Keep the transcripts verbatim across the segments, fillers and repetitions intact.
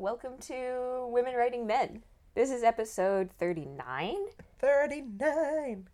welcome to Women Writing Men. This is episode thirty-nine. thirty-nine.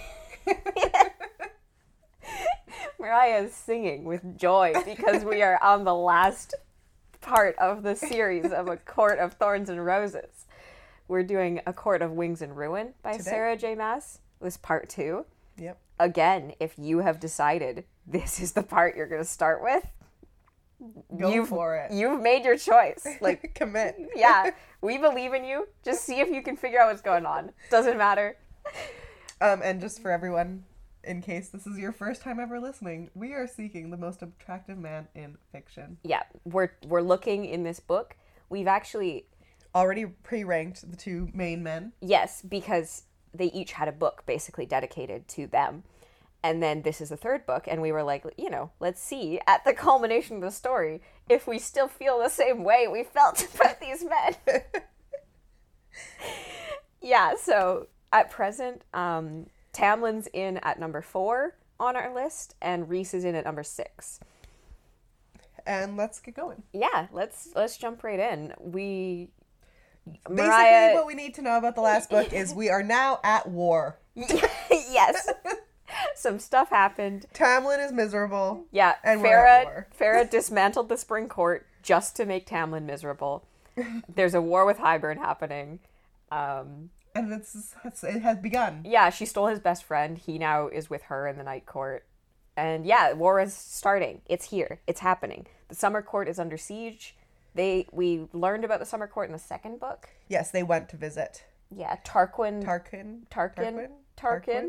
Mariah is singing with joy because we are on the last part of the series of A Court of Thorns and Roses. We're doing A Court of Wings and Ruin by Today. Sarah J. Maas. It was part two. Yep. Again, if you have decided this is the part you're going to start with, Go you've, for it. You've made your choice. Like, commit. yeah, we believe in you. Just see if you can figure out what's going on. Doesn't matter. Um, and just for everyone, in case this is your first time ever listening, we are seeking the most attractive man in fiction. Yeah, we're we're looking in this book. We've actually Already pre-ranked the two main men. yes, because they each had a book basically dedicated to them. And then this is the third book, and we were like, you know, let's see at the culmination of the story if we still feel the same way we felt about these men. Yeah, so at present, um, Tamlin's in at number four on our list, and Reese is in at number six. And let's get going. Yeah, let's let's jump right in. We Basically, Mariah, what we need to know about the last book is we are now at war. yes, some stuff happened. Tamlin is miserable. Yeah, And we're at Farah war. Farah dismantled the Spring Court just to make Tamlin miserable. There's a war with Hybern happening. Um, And it's, it's it has begun. yeah, she stole his best friend. He now is with her in the Night Court. And yeah, war is starting. It's here. It's happening. The Summer Court is under siege. They we learned about the Summer Court in the second book. Yes, they went to visit. Yeah, Tarquin. Tarquin? Tarquin. Tarquin.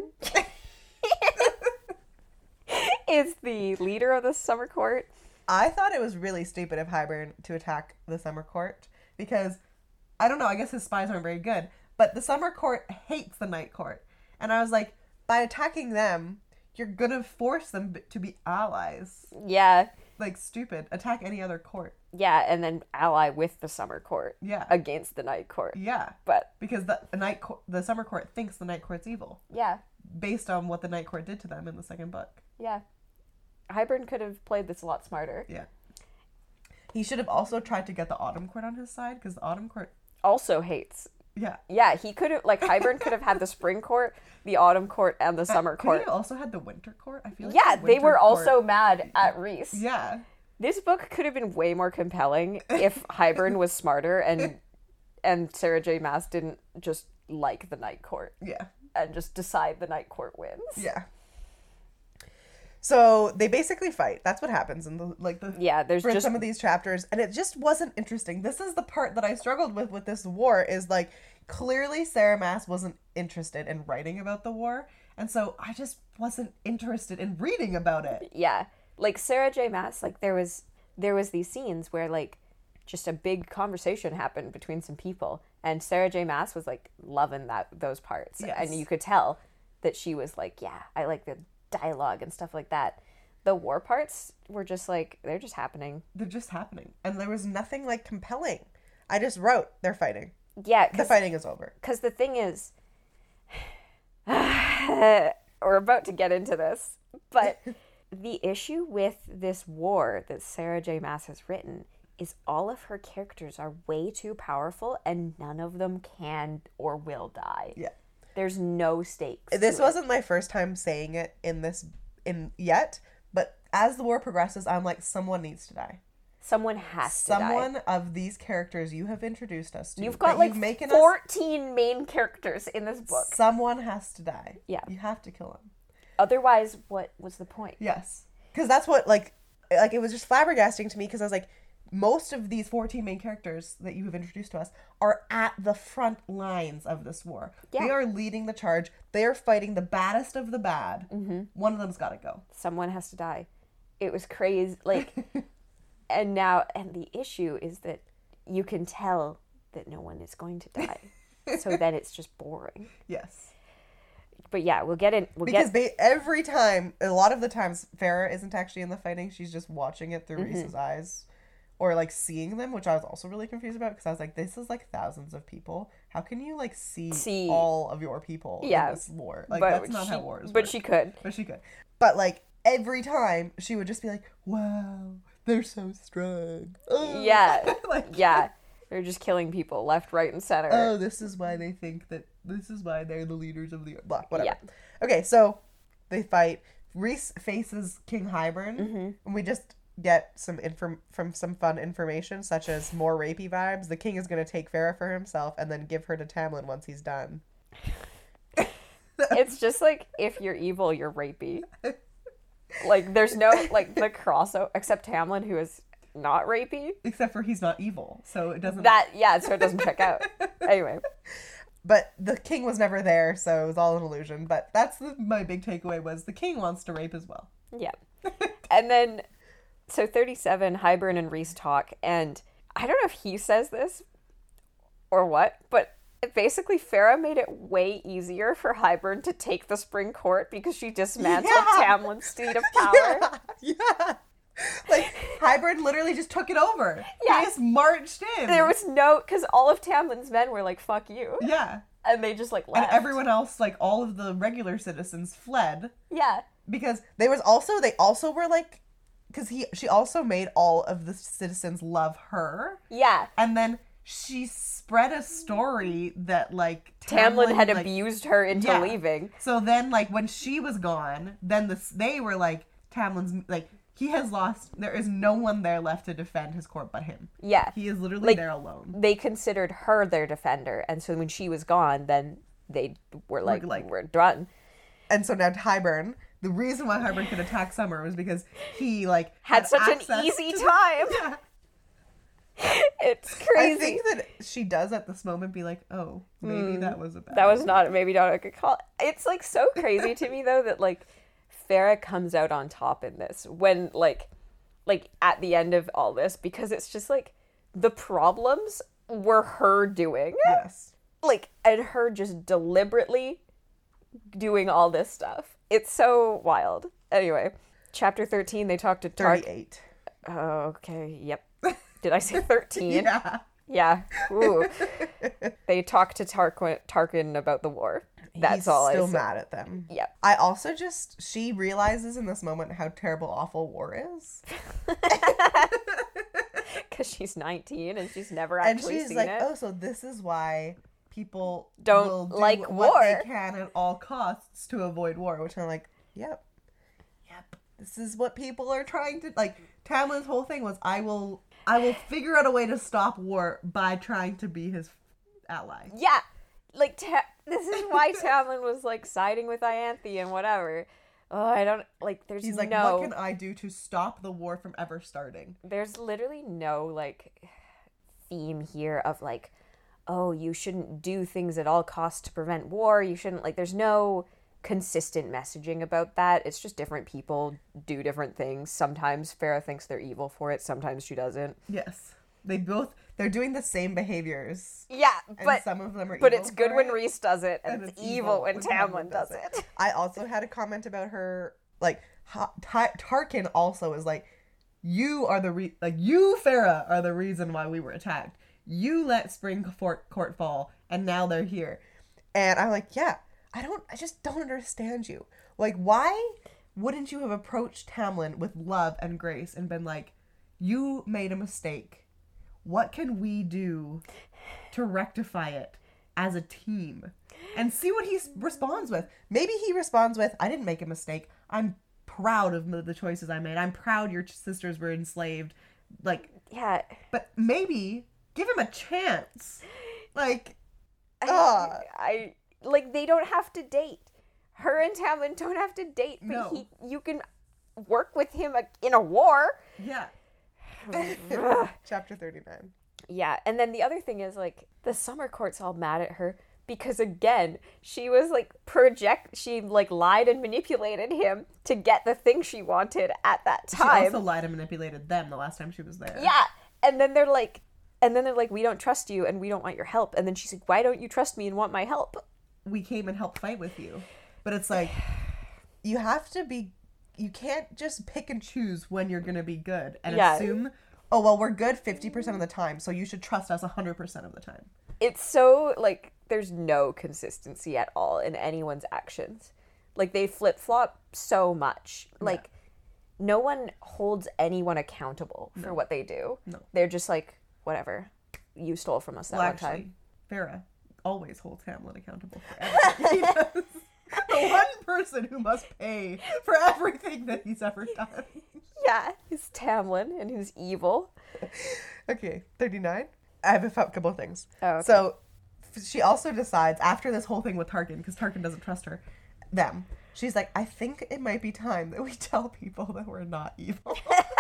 Is the leader of the Summer Court. I thought it was really stupid of Hybern to attack the Summer Court because, I don't know, I guess his spies aren't very good, but the Summer Court hates the Night Court. And I was like, by attacking them, you're gonna force them b- to be allies. Yeah, Like, stupid. Attack any other court. yeah, and then ally with the Summer Court Yeah. against the Night Court. Yeah. But Because the night co- the Summer Court thinks the Night Court's evil, yeah, based on what the Night Court did to them in the second book. yeah. Hybern could have played this a lot smarter. Yeah. He should have also tried to get the Autumn Court on his side, because the Autumn Court, Also hates. yeah. Yeah, he could have, like, Hybern could have had the Spring Court, the Autumn Court, and the Summer Could Court. he have also had the Winter Court? I feel like Yeah, the they Winter were Court- also mad at Reese. Yeah. This book could have been way more compelling if Hybern was smarter and and Sarah J. Maas didn't just like the Night Court Yeah. and just decide the Night Court wins. Yeah. So they basically fight. That's what happens in the like the Yeah, there's for just some of these chapters, and it just wasn't interesting. This is the part that I struggled with with this war. Is like clearly Sarah Maas wasn't interested in writing about the war, and so I just wasn't interested in reading about it. yeah, like Sarah J. Maas, like there was there was these scenes where like just a big conversation happened between some people, and Sarah J. Maas was like loving that those parts, Yes. and you could tell that she was like, yeah, I like the dialogue and stuff like that. The war parts were just like they're just happening. They're just happening, and there was nothing like compelling. I just wrote they're fighting. Yeah, The fighting is over. because the thing is, we're about to get into this, but the issue with this war that Sarah J. Maas has written is all of her characters are way too powerful and none of them can or will die. Yeah. There's no stakes. This to it. wasn't my first time saying it in this in yet, but as the war progresses, I'm like, someone needs to die. Someone has to die. Someone of these characters you have introduced us to. You've got that like you've making us- fourteen main characters in this book. Someone has to die. Yeah. You have to kill him. Otherwise, what was the point? Yes. Because that's what, like, like it was just flabbergasting to me because I was like, most of these fourteen main characters that you have introduced to us are at the front lines of this war. Yeah. They are leading the charge. They are fighting the baddest of the bad. Mm-hmm. One of them's got to go. Someone has to die. It was crazy. Like, and now, and the issue is that you can tell that no one is going to die. So then it's just boring. Yes. But yeah, we'll get in. We'll Because get. ba- every time, a lot of the times, Farah isn't actually in the fighting. She's just watching it through Mm-hmm. Reese's eyes. Or, like, seeing them, which I was also really confused about. Because I was like, this is, like, thousands of people. How can you, like, see, See- all of your people Yeah. in this war? Like, but that's not she, how wars But work. she could. But she could. But, like, every time, she would just be like, wow, they're so strong. Oh. Yeah. like, Yeah. They're just killing people left, right, and center. Oh, this is why they think that, this is why they're the leaders of the, blah, whatever. Yeah. Okay, so they fight. Rhys faces King Hybern, Mm-hmm. and we just get some inform from some fun information, such as more rapey vibes. The king is going to take Farah for himself and then give her to Tamlin once he's done. It's just like, if you're evil, you're rapey. Like, there's no, like, the crossover, except Tamlin, who is not rapey. Except for he's not evil, so it doesn't... That, yeah, so it doesn't check out. Anyway. But the king was never there, so it was all an illusion. But that's the, my big takeaway was the king wants to rape as well. Yeah. And then, so thirty-seven, Hybern and Rhys talk, and I don't know if he says this or what, but basically Farah made it way easier for Hybern to take the Spring Court because she dismantled Yeah. Tamlin's seat of power. Yeah, yeah. Like, Hybern literally just took it over. Yeah. He just marched in. There was no, because all of Tamlin's men were like, fuck you. Yeah. And they just like And left. everyone else, like all of the regular citizens, fled. Yeah. Because there was also, they also were like, because he, she also made all of the citizens love her. Yeah. And then she spread a story that like Tamlin had like, abused her into yeah. leaving. So then, like, when she was gone, then the, they were like, Tamlin's, like, he has lost, there is no one there left to defend his court but him. Yeah. He is literally Like, there alone. They considered her their defender, and so when she was gone, then they were like, like- we're done. And so now Hybern, the reason why Hybern could attack Summer was because he, like, Had such an access easy to- time. Yeah. It's I crazy. think that she does at this moment be like, oh, maybe that was a bad That was idea. not, maybe not a good call. It's like so crazy to me though that like Farah comes out on top in this when like, like at the end of all this, because it's just like the problems were her doing. Yes. Like, and her just deliberately doing all this stuff. It's so wild. Anyway, chapter thirteen, they talk to Tark. thirty-eight. Oh, okay, yep. Did I say thirteen? Yeah. Yeah. Ooh. They talk to Tarquin, Tarkin about the war. That's He's all still I said. mad at them. Yep. I also just, she realizes in this moment how terrible, awful war is. Because she's nineteen and she's never And actually she's seen like, it. oh, so this is why people Don't will do like what war. they can at all costs to avoid war, which I'm like, yep. Yep. This is what people are trying to, like, Tamlin's whole thing was, I will, I will figure out a way to stop war by trying to be his ally. Yeah. Like, Ta- this is why Tamlin was, like, siding with Ianthe and whatever. Oh, I don't, like, there's He's like, no... what can I do to stop the war from ever starting? There's literally no, like, theme here of, like, oh, you shouldn't do things at all costs to prevent war. You shouldn't, like, there's no consistent messaging about that. It's just different people do different things. Sometimes Farah thinks they're evil for it. Sometimes she doesn't. Yes. They both, they're doing the same behaviors. Yeah, And but some of them are but evil it's good for when it. Rhys does it, and, And it's, evil when Tamlin Tamlin does it. I also had a comment about her, like, ha- Ta- Tarkin also is like, you are the, re- like, you, Farah, are the reason why we were attacked. You let Spring Fort Court fall, and now they're here. And I'm like, yeah, I don't, I just don't understand you. Like, why wouldn't you have approached Tamlin with love and grace and been like, you made a mistake. What can we do to rectify it as a team? And see what he s- responds with. Maybe he responds with, I didn't make a mistake. I'm proud of the choices I made. I'm proud your sisters were enslaved. Like, Yeah. but maybe give him a chance. Like, I, ah. I like they don't have to date. Her and Tamlin don't have to date, but No. he you can work with him in a war. yeah. Chapter thirty-nine. Yeah, and then the other thing is like the summer court's all mad at her because again, she was like project she like lied and manipulated him to get the thing she wanted at that She time. also lied and manipulated them the last time she was there. Yeah. And then they're like and then they're like, we don't trust you and we don't want your help. And then she's like, why don't you trust me and want my help? We came and helped fight with you. But it's like, you have to be, you can't just pick and choose when you're going to be good and Yeah. assume, oh, well, we're good fifty percent of the time, so you should trust us one hundred percent of the time. It's so like there's no consistency at all in anyone's actions. Like they flip-flop so much. Like no one holds anyone accountable for what they do. No. They're just like whatever. you stole from us that Well, one actually, time. Farrah always holds Hamlin accountable for everything he does. The one person who must pay for everything that he's ever done. Yeah, he's Tamlin, and who's evil. Okay, thirty-nine. I have a couple of things. Oh, okay. So she also decides, after this whole thing with Tarkin, because Tarkin doesn't trust her, them, she's like, I think it might be time that we tell people that we're not evil.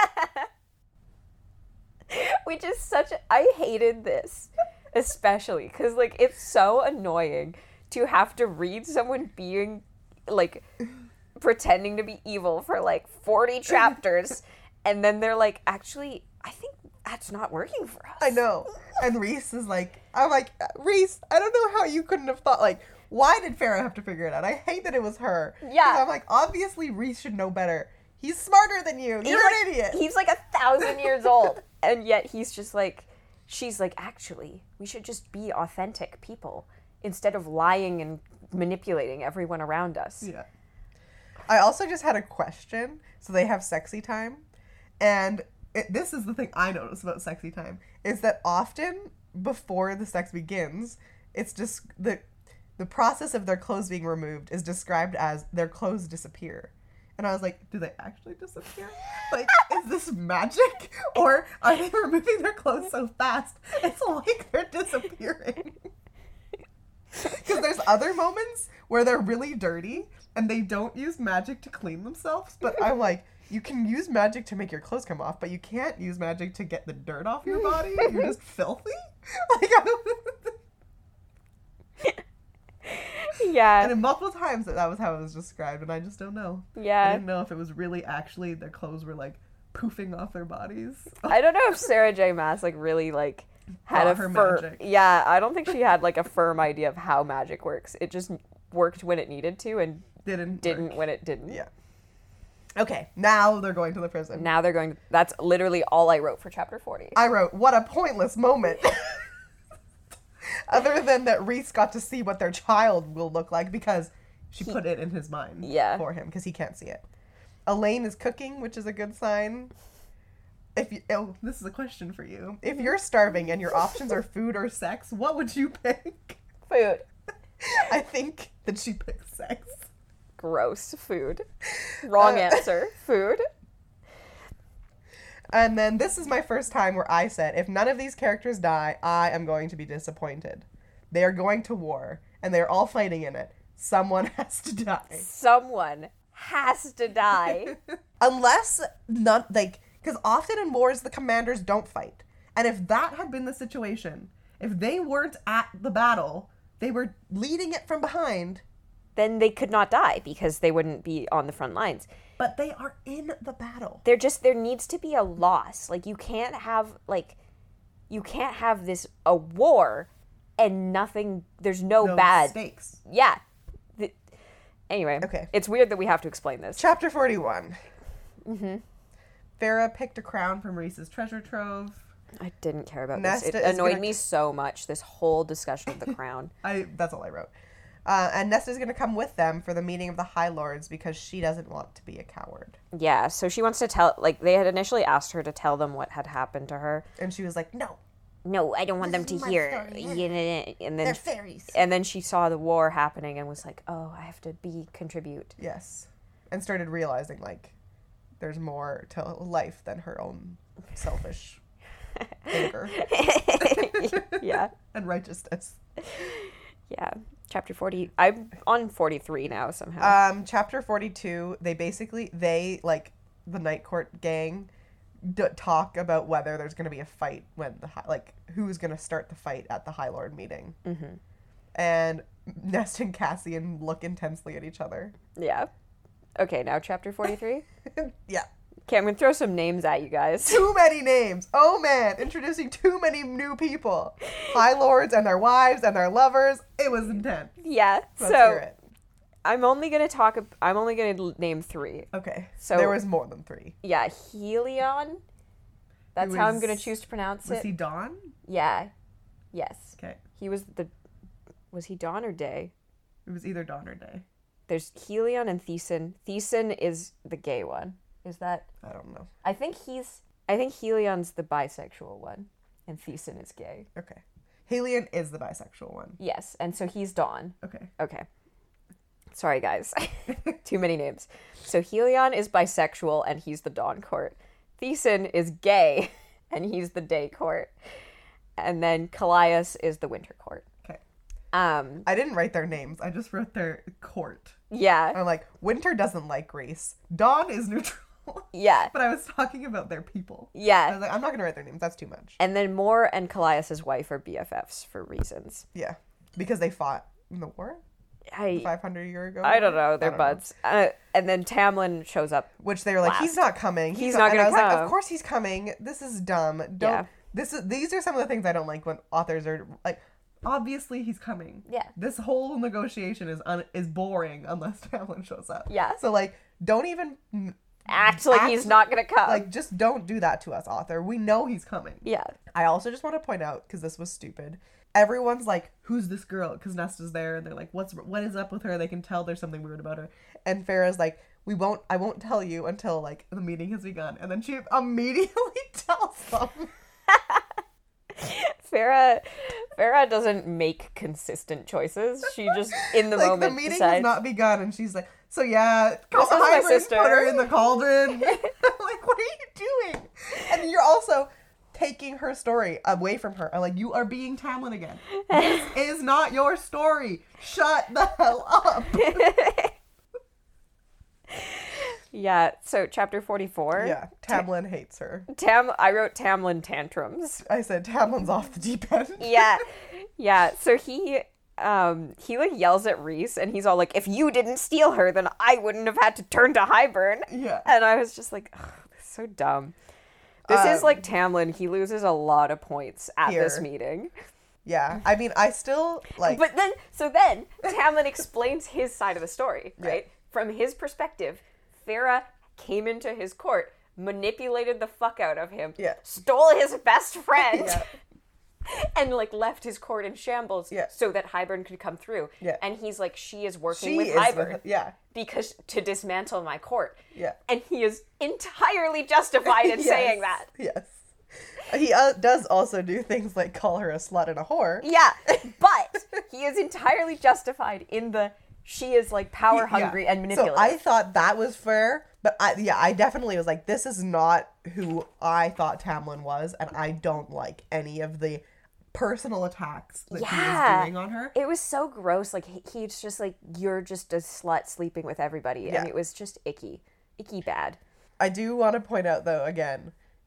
Which is such a, I hated this, especially because like it's so annoying to have to read someone being like pretending to be evil for like forty chapters, and then they're like, actually, I think that's not working for us. I know. And Reese is like, I'm like, Reese, I don't know how you couldn't have thought, like, why did Farrah have to figure it out? I hate that it was her. Yeah. 'Cause I'm like, obviously Reese should know better. He's smarter than you. You're He's an like, idiot. He's like a thousand years old, and yet he's just like, she's like, actually, we should just be authentic people instead of lying and manipulating everyone around us. Yeah. I also just had a question. So they have sexy time, and it, this is the thing I notice about sexy time, is that often before the sex begins, it's just the the process of their clothes being removed is described as their clothes disappear. And I was like, do they actually disappear? Like, is this magic? Or are they removing their clothes so fast it's like they're disappearing? Because there's other moments where they're really dirty and they don't use magic to clean themselves. But I'm like, you can use magic to make your clothes come off, but you can't use magic to get the dirt off your body. You're just filthy. Like, I don't. Yeah. And in multiple times that, that was how it was described, and I just don't know. Yeah. I didn't know if it was really actually their clothes were like poofing off their bodies. I don't know if Sarah J. Maas like really like had Got a her fir- magic. Yeah, I don't think she had like a firm idea of how magic works. It just worked when it needed to and Didn't. didn't work. when it didn't. Yeah. Okay, now they're going to the prison. Now they're going. That's literally all I wrote for chapter forty. I wrote, what a pointless moment. Other than that Reese got to see what their child will look like because she put it in his mind Yeah. for him because he can't see it. Elaine is cooking, which is a good sign. If you, oh, this is a question for you. If you're starving and your options are food or sex, what would you pick? Food. I think that she picked sex. Gross. Food. Wrong Uh, answer. Food. And then this is my first time where I said, if none of these characters die, I am going to be disappointed. They are going to war, and they're all fighting in it. Someone has to die. Someone has to die. Unless, none, like, because often in wars, the commanders don't fight. And if that had been the situation, if they weren't at the battle, they were leading it from behind, Then they could not die because they wouldn't be on the front lines. but they are in the battle. There just there needs to be a loss. Like you can't have like you can't have this a war and nothing there's no, No bad stakes. Yeah. The, anyway, Okay. It's weird that we have to explain this. Chapter forty-one. Mm-hmm. Farrah picked a crown from Reese's treasure trove. I didn't care about Nesta this. It is annoyed gonna- me so much, this whole discussion of the crown. I That's all I wrote. Uh, and Nesta's going to come with them for the meeting of the High Lords because she doesn't want to be a coward. Yeah, so she wants to tell, like, they had initially asked her to tell them what had happened to her. And she was like, no, No, I don't want them This to is my hear. story. And they're then, fairies. and then she saw the war happening and was like, oh, I have to be, contribute. Yes. And started realizing, like, there's more to life than her own selfish anger Yeah, and righteousness. yeah. Chapter forty. I'm on forty-three now somehow. Um, chapter forty-two, they basically, they, like, the Night Court gang d- talk about whether there's going to be a fight when the, hi- like, who's going to start the fight at the High Lord meeting. Mm-hmm. And Nesta and Cassian look intensely at each other. Yeah. Okay, now chapter forty-three. Yeah. Okay, I'm going to throw some names at you guys. Too many names. Oh man, introducing too many new people. High Lords and their wives and their lovers. It was intense. Yeah, Let's so hear it. I'm only going to talk, ab- I'm only going to name three. Okay. So- there was more than three. Yeah, Helion. That's Who how I'm is- going to choose to pronounce Was it. he Dawn? Yeah. Yes. Okay. He was the, was he Dawn or Day? It was either Dawn or Day. There's Helion and Thesan. Thesan is the gay one. Is that? I don't know. I think he's. I think Helion's the bisexual one. and Thiessen is gay. Okay. Helion is the bisexual one. Yes, and so he's Dawn. Okay. Okay. Sorry, guys. Too many names. So Helion is bisexual, and he's the Dawn Court. Thiessen is gay, and he's the Day Court. And then Callias is the Winter Court. Okay. Um, I didn't write their names. I just wrote their court. yeah. I'm like, Winter doesn't like Reese. Dawn is neutral. Yeah. But I was talking about their people. I Yeah. was like, I'm not going to write their names. That's too much. And then Moore and Callias' wife are B F Fs for reasons. Yeah. Because they fought in the war I five hundred year ago. I don't know. They're I don't know. buds. Uh, and then Tamlin shows up. Which they were like, Last. he's not coming. He's not and gonna I was like, come. of course he's coming. This is dumb. Don't. Yeah. This is. These are some of the things I don't like when authors are like, obviously he's coming. Yeah. This whole negotiation is un- is boring unless Tamlin shows up. Yeah. So like, don't even Act like Act- he's not going to come. like just don't do that to us, author. We know he's coming. yeah. I also just want to point out, because this was stupid, everyone's like, who's this girl? Because Nesta's there, and they're like, what's what is up with her? They can tell there's something weird about her. And Farrah's like, we won't, I won't tell you until like the meeting has begun. And then she immediately tells them. Farrah, Farrah doesn't make consistent choices. She just, in the like moment, the meeting decides, has not begun, and she's like, so yeah, This is my Hybrid sister. put her in the cauldron. I'm like, what are you doing? And you're also taking her story away from her. I'm like, you are being Tamlin again. This is not your story. Shut the hell up. Yeah, so chapter forty-four. Yeah, Tamlin hates her. Tam, I wrote Tamlin tantrums. I said Tamlin's off the deep end. Yeah, yeah. So he, um, he like yells at Reese, and he's all like, "If you didn't steal her, then I wouldn't have had to turn to Hybern." Yeah. And I was just like, "Ugh, this is so dumb." This is Um, like Tamlin. He loses a lot of points at this Here. meeting. Yeah. I mean, I still, like... But then, so then, Tamlin explains his side of the story, right? From his perspective, Farrah came into his court, manipulated the fuck out of him, Yeah. stole his best friend, Yeah. and like left his court in shambles Yeah. so that Hybern could come through. Yeah. And he's like, she is working She with is Hybern with- yeah. because to dismantle my court. Yeah. And he is entirely justified in Yes. saying that. Yes. He uh, does also do things like call her a slut and a whore. Yeah, but he is entirely justified in the she is like power hungry Yeah. and manipulative. So I thought that was fair, but I yeah, I definitely was like, this is not who I thought Tamlin was, and I don't like any of the personal attacks that he Yeah. was doing on her. It was so gross. Like he, he's just like, you're just a slut sleeping with everybody, Yeah. and it was just icky, icky bad. I do want to point out though, again,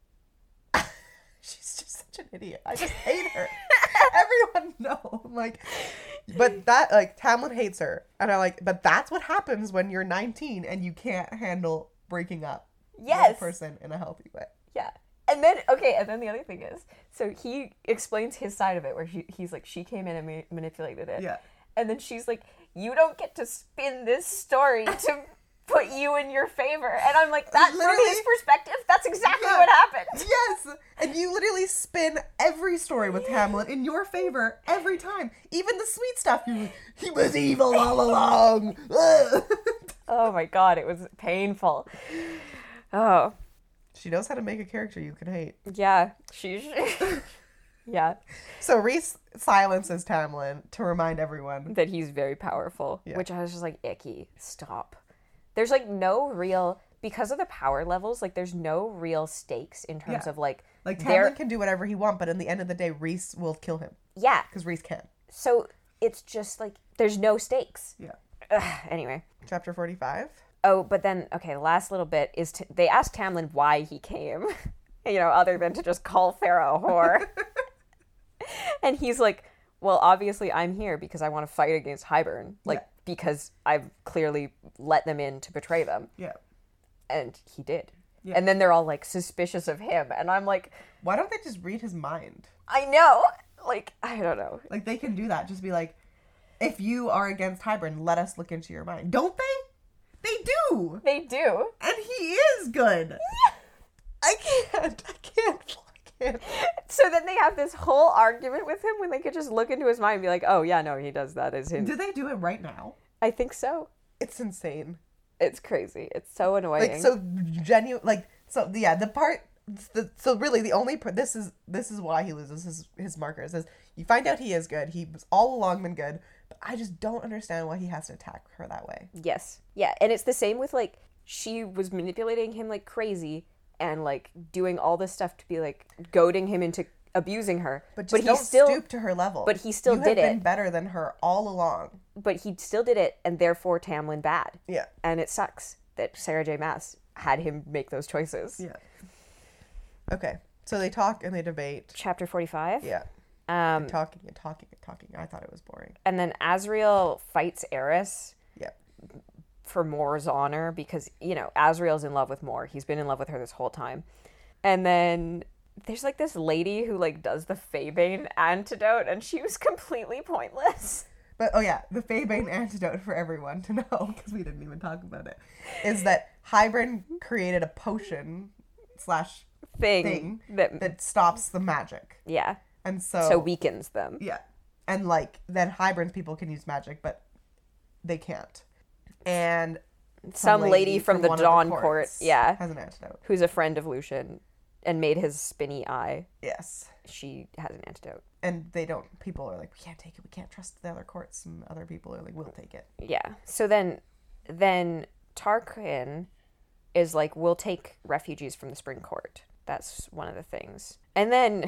she's just such an idiot. I just hate her. Everyone know. I'm like, but that like Tamlin hates her, and I like, but that's what happens when you're nineteen and you can't handle breaking up Yes. with a person in a healthy way. Yeah. And then, okay, and then the other thing is, so he explains his side of it where he, he's like, she came in and ma- manipulated it. Yeah. And then she's like, you don't get to spin this story to put you in your favor. And I'm like, that from Literally- his perspective, that's exactly Yeah. what happened. Yes, and you literally spin every story with Hamlet in your favor every time. Even the sweet stuff. You're like, he was evil all along. Ugh. Oh my god, it was painful. Oh, She knows how to make a character you can hate. yeah. She. Yeah. So Reese silences Tamlin to remind everyone. That he's very powerful, Yeah. which I was just like, icky. Stop. There's like no real, because of the power levels, like there's no real stakes in terms Yeah. of like, Like their- Tamlin can do whatever he wants, but in the end of the day, Reese will kill him yeah. because Reese can. So it's just like, there's no stakes. Yeah. Ugh, anyway. Chapter forty-five. Oh, but then, okay, the last little bit is to, they asked Tamlin why he came, you know, other than to just call Farrah a whore. And he's like, well, obviously I'm here because I want to fight against Hybern. Like, Yeah. because I've clearly let them in to betray them. Yeah. And he did. Yeah. And then they're all like suspicious of him. And I'm like, Why don't they just read his mind? I know. Like, I don't know. Like they can do that. Just be like, if you are against Hybern, let us look into your mind. Don't they? They do. They do. And he is good. I can't. I can't. I can't. So then they have this whole argument with him when they could just look into his mind and be like, oh, yeah, no, he does that as him. Do they do it right now? I think so. It's insane. It's crazy. It's so annoying. Like, so genuine. Like, so, yeah, the part the, so really the only per- this is this is why he loses his his markers is you find out he is good. He was all along been good, but I just don't understand why he has to attack her that way. Yes. Yeah, and it's the same with like she was manipulating him like crazy and like doing all this stuff to be like goading him into abusing her. But just but he don't still stoop to her level. But he still you did have it. been better than her all along. But he still did it, and therefore Tamlin bad. Yeah. And it sucks that Sarah J. Maas had him make those choices. Yeah. Okay. So they talk and they debate. Chapter forty-five. Yeah. Um, and talking and talking and talking. I thought it was boring. And then Azriel fights Eris. Yeah. For Mor's honor because, you know, Azriel's in love with Mor. He's been in love with her this whole time. And then there's like this lady who like does the Fabane antidote and she was completely pointless. But, oh yeah, the Fabane antidote for everyone to know, because we didn't even talk about it, is that Hybern created a potion slash Thing, thing that, that stops the magic. yeah. And so... So weakens them. Yeah. And, like, then Hybern's people can use magic, but they can't. And Some, lady, lady from, from the one Dawn of the Court, yeah. has an antidote. Who's a friend of Lucian and made his spinny eye. Yes. She has an antidote. And they don't, people are like, we can't take it, we can't trust the other courts, and other people are like, we'll take it. Yeah. So then, then Tarquin is like, we'll take refugees from the Spring Court. That's one of the things. And then,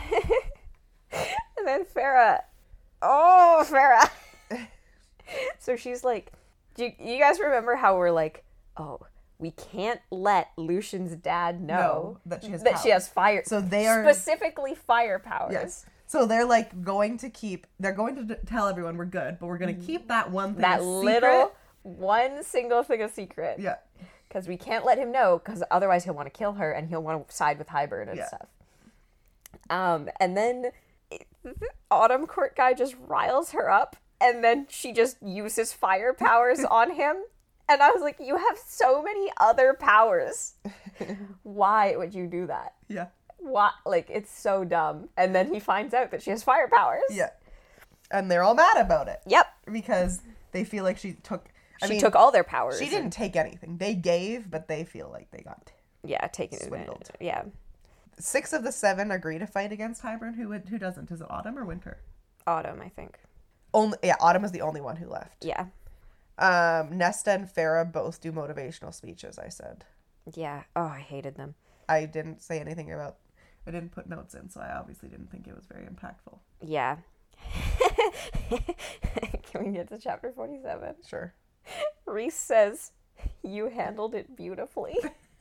and then Farah, oh, Farah. So she's like, do you, you guys remember how we're like, oh, we can't let Lucian's dad know no, that she has that powers. she has fire. So they are specifically fire powers. Yes. So they're like going to keep. They're going to d- tell everyone we're good, but we're going to keep that one thing. That a little secret. one single thing a secret. Yeah. Because we can't let him know, because otherwise he'll want to kill her and he'll want to side with Hybern and yeah. stuff. Um, and then the Autumn Court guy just riles her up, and then she just uses fire powers on him. And I was like, you have so many other powers. Why would you do that? Yeah. Why? Like, it's so dumb. And then he finds out that she has fire powers. Yeah. And they're all mad about it. Yep. Because they feel like she took... I she mean, took all their powers. She didn't take anything. They gave, but they feel like they got yeah, taken swindled. advantage. Yeah. Six of the seven agree to fight against Hybern. Who would, who doesn't? Is it Autumn or Winter? Autumn, I think. Only yeah, Autumn is the only one who left. Yeah. Um, Nesta and Farah both do motivational speeches, I said. Yeah. Oh, I hated them. I didn't say anything about... I didn't put notes in, so I obviously didn't think it was very impactful. Yeah. Can we get to chapter forty-seven? Sure. Rhys says, you handled it beautifully.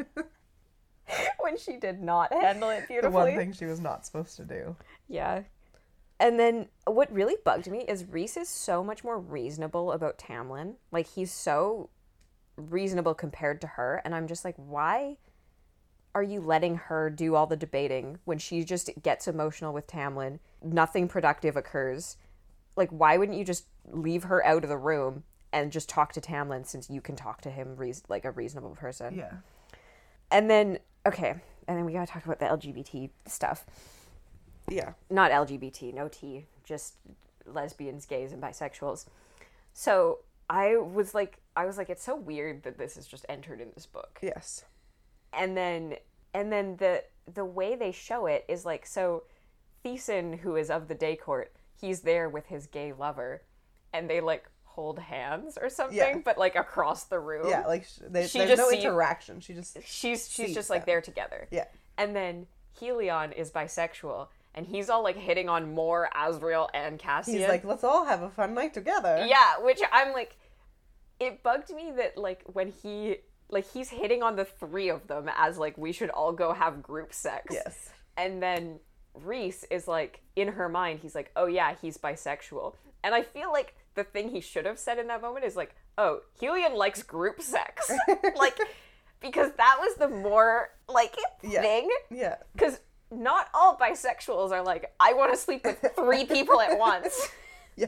When she did not handle it beautifully. The one thing she was not supposed to do. Yeah. And then what really bugged me is Rhys is so much more reasonable about Tamlin. Like, he's so reasonable compared to her. And I'm just like, why are you letting her do all the debating when she just gets emotional with Tamlin? Nothing productive occurs. Like, why wouldn't you just leave her out of the room and just talk to Tamlin, since you can talk to him re- like a reasonable person? Yeah. And then, okay, and then we gotta talk about the L G B T stuff. Yeah. Not L G B T, no T, just lesbians, gays, and bisexuals. So I was like, I was like, it's so weird that this is just entered in this book. Yes. And then, and then the the way they show it is like, so Thiessen, who is of the Day Court, he's there with his gay lover, and they like hold hands or something, Yeah. but like across the room. Yeah, like sh- they, She there's just no see- interaction. She just She's she's sees just like them. there together. Yeah. And then Helion is bisexual, and he's all like hitting on Mor, Azriel, and Cassian. He's like, let's all have a fun night together. Yeah, which I'm like, it bugged me that like when he like he's hitting on the three of them as like we should all go have group sex. Yes. And then Rhys is like, in her mind, he's like, oh yeah, he's bisexual. And I feel like the thing he should have said in that moment is like, oh, Helion likes group sex. Like, because that was the more like Yeah. thing. Yeah. Because not all bisexuals are like, I want to sleep with three people at once. Yeah.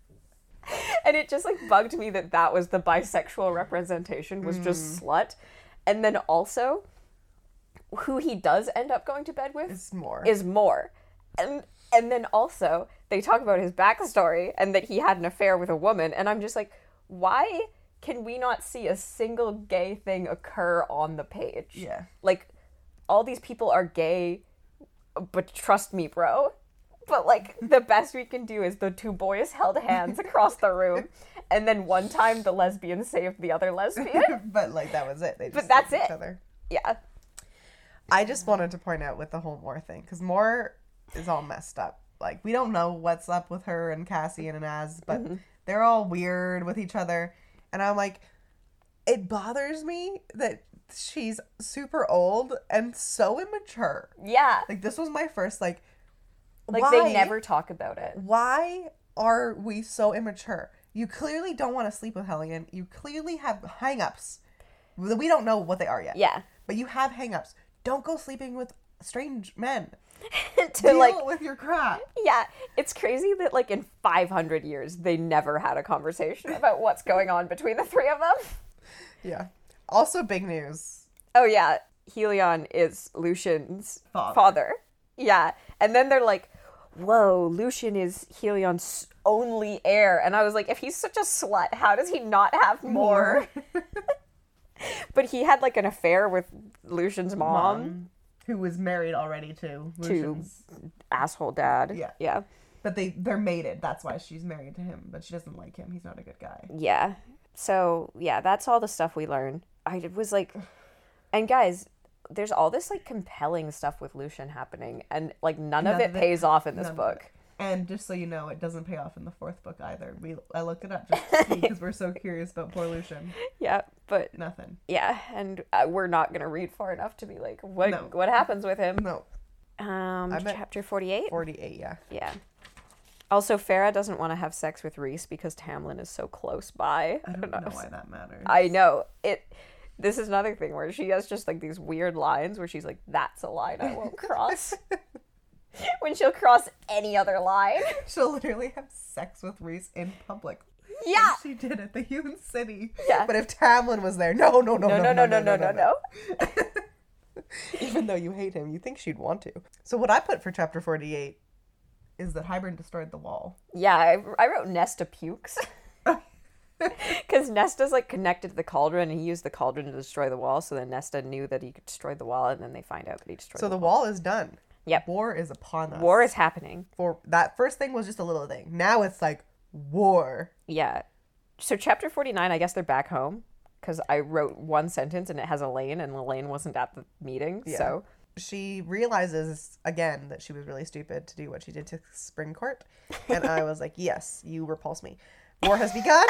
And it just like bugged me that that was the bisexual representation, was just slut. And then also, who he does end up going to bed with It's more. is Mor. And and then also they talk about his backstory and that he had an affair with a woman, and I'm just like, why can we not see a single gay thing occur on the page? Yeah. Like, all these people are gay, but trust me, bro. But, like, the best we can do is the two boys held hands across the room, and then one time the lesbian saved the other lesbian. But, like, that was it. They just But that's saved it. Each other. Yeah. I just wanted to point out with the whole Moore thing, because Moore is all messed up. Like, we don't know what's up with her and Cassie and Inaz, but mm-hmm. they're all weird with each other. And I'm like, it bothers me that she's super old and so immature. Yeah. Like, this was my first, like, Like, why, they never talk about it. Why are we so immature? You clearly don't want to sleep with Hellion. You clearly have hang-ups. We don't know what they are yet. Yeah. But you have hang-ups. Don't go sleeping with strange men. to Deal like with your crap. Yeah, it's crazy that like in five hundred years they never had a conversation about what's going on between the three of them. Yeah. Also big news. Oh yeah, Helion is Lucian's father. father. Yeah, and then they're like, "Whoa, Lucian is Helion's only heir," and I was like, "If he's such a slut, how does he not have more?" But he had like an affair with Lucian's mom. mom. Who was married already to Lucian's to asshole dad. Yeah. Yeah. But they, they're mated. That's why she's married to him. But she doesn't like him. He's not a good guy. Yeah. So, yeah, that's all the stuff we learned. I was like... And guys, there's all this, like, compelling stuff with Lucian happening. And, like, none, none of it of pays it, off in this book. And just so you know, it doesn't pay off in the fourth book either. We I looked it up just to see because we're so curious about poor Lucian. Yeah, but... Nothing. Yeah, and uh, we're not going to read far enough to be like, what no. what happens with him? No. Um, I chapter forty-eight? forty-eight, yeah. Yeah. Also, Farah doesn't want to have sex with Rhys because Tamlin is so close by. I don't, I don't know why that matters. I know. It. This is another thing where she has just, like, these weird lines where she's like, that's a line I won't cross. When she'll cross any other line. She'll literally have sex with Rhys in public. Yeah. Like she did at the Human City. Yeah. But if Tamlin was there, no, no, no, no, no, no, no, no, no, no. no. Even though you hate him, you think she'd want to. So what I put for chapter forty-eight is that Hybern destroyed the wall. Yeah, I, I wrote Nesta pukes. Because Nesta's, like, connected to the cauldron, and he used the cauldron to destroy the wall, so then Nesta knew that he could destroy the wall, and then they find out that he destroyed so the wall. wall. So the wall is done. Yep. War is upon us. War is happening. For that first thing was just a little thing. Now it's like war. Yeah. So chapter forty-nine, I guess they're back home because I wrote one sentence and it has Elaine, and Elaine wasn't at the meeting. Yeah. So she realizes again that she was really stupid to do what she did to Spring Court, and I was like, yes, you repulse me. War has begun.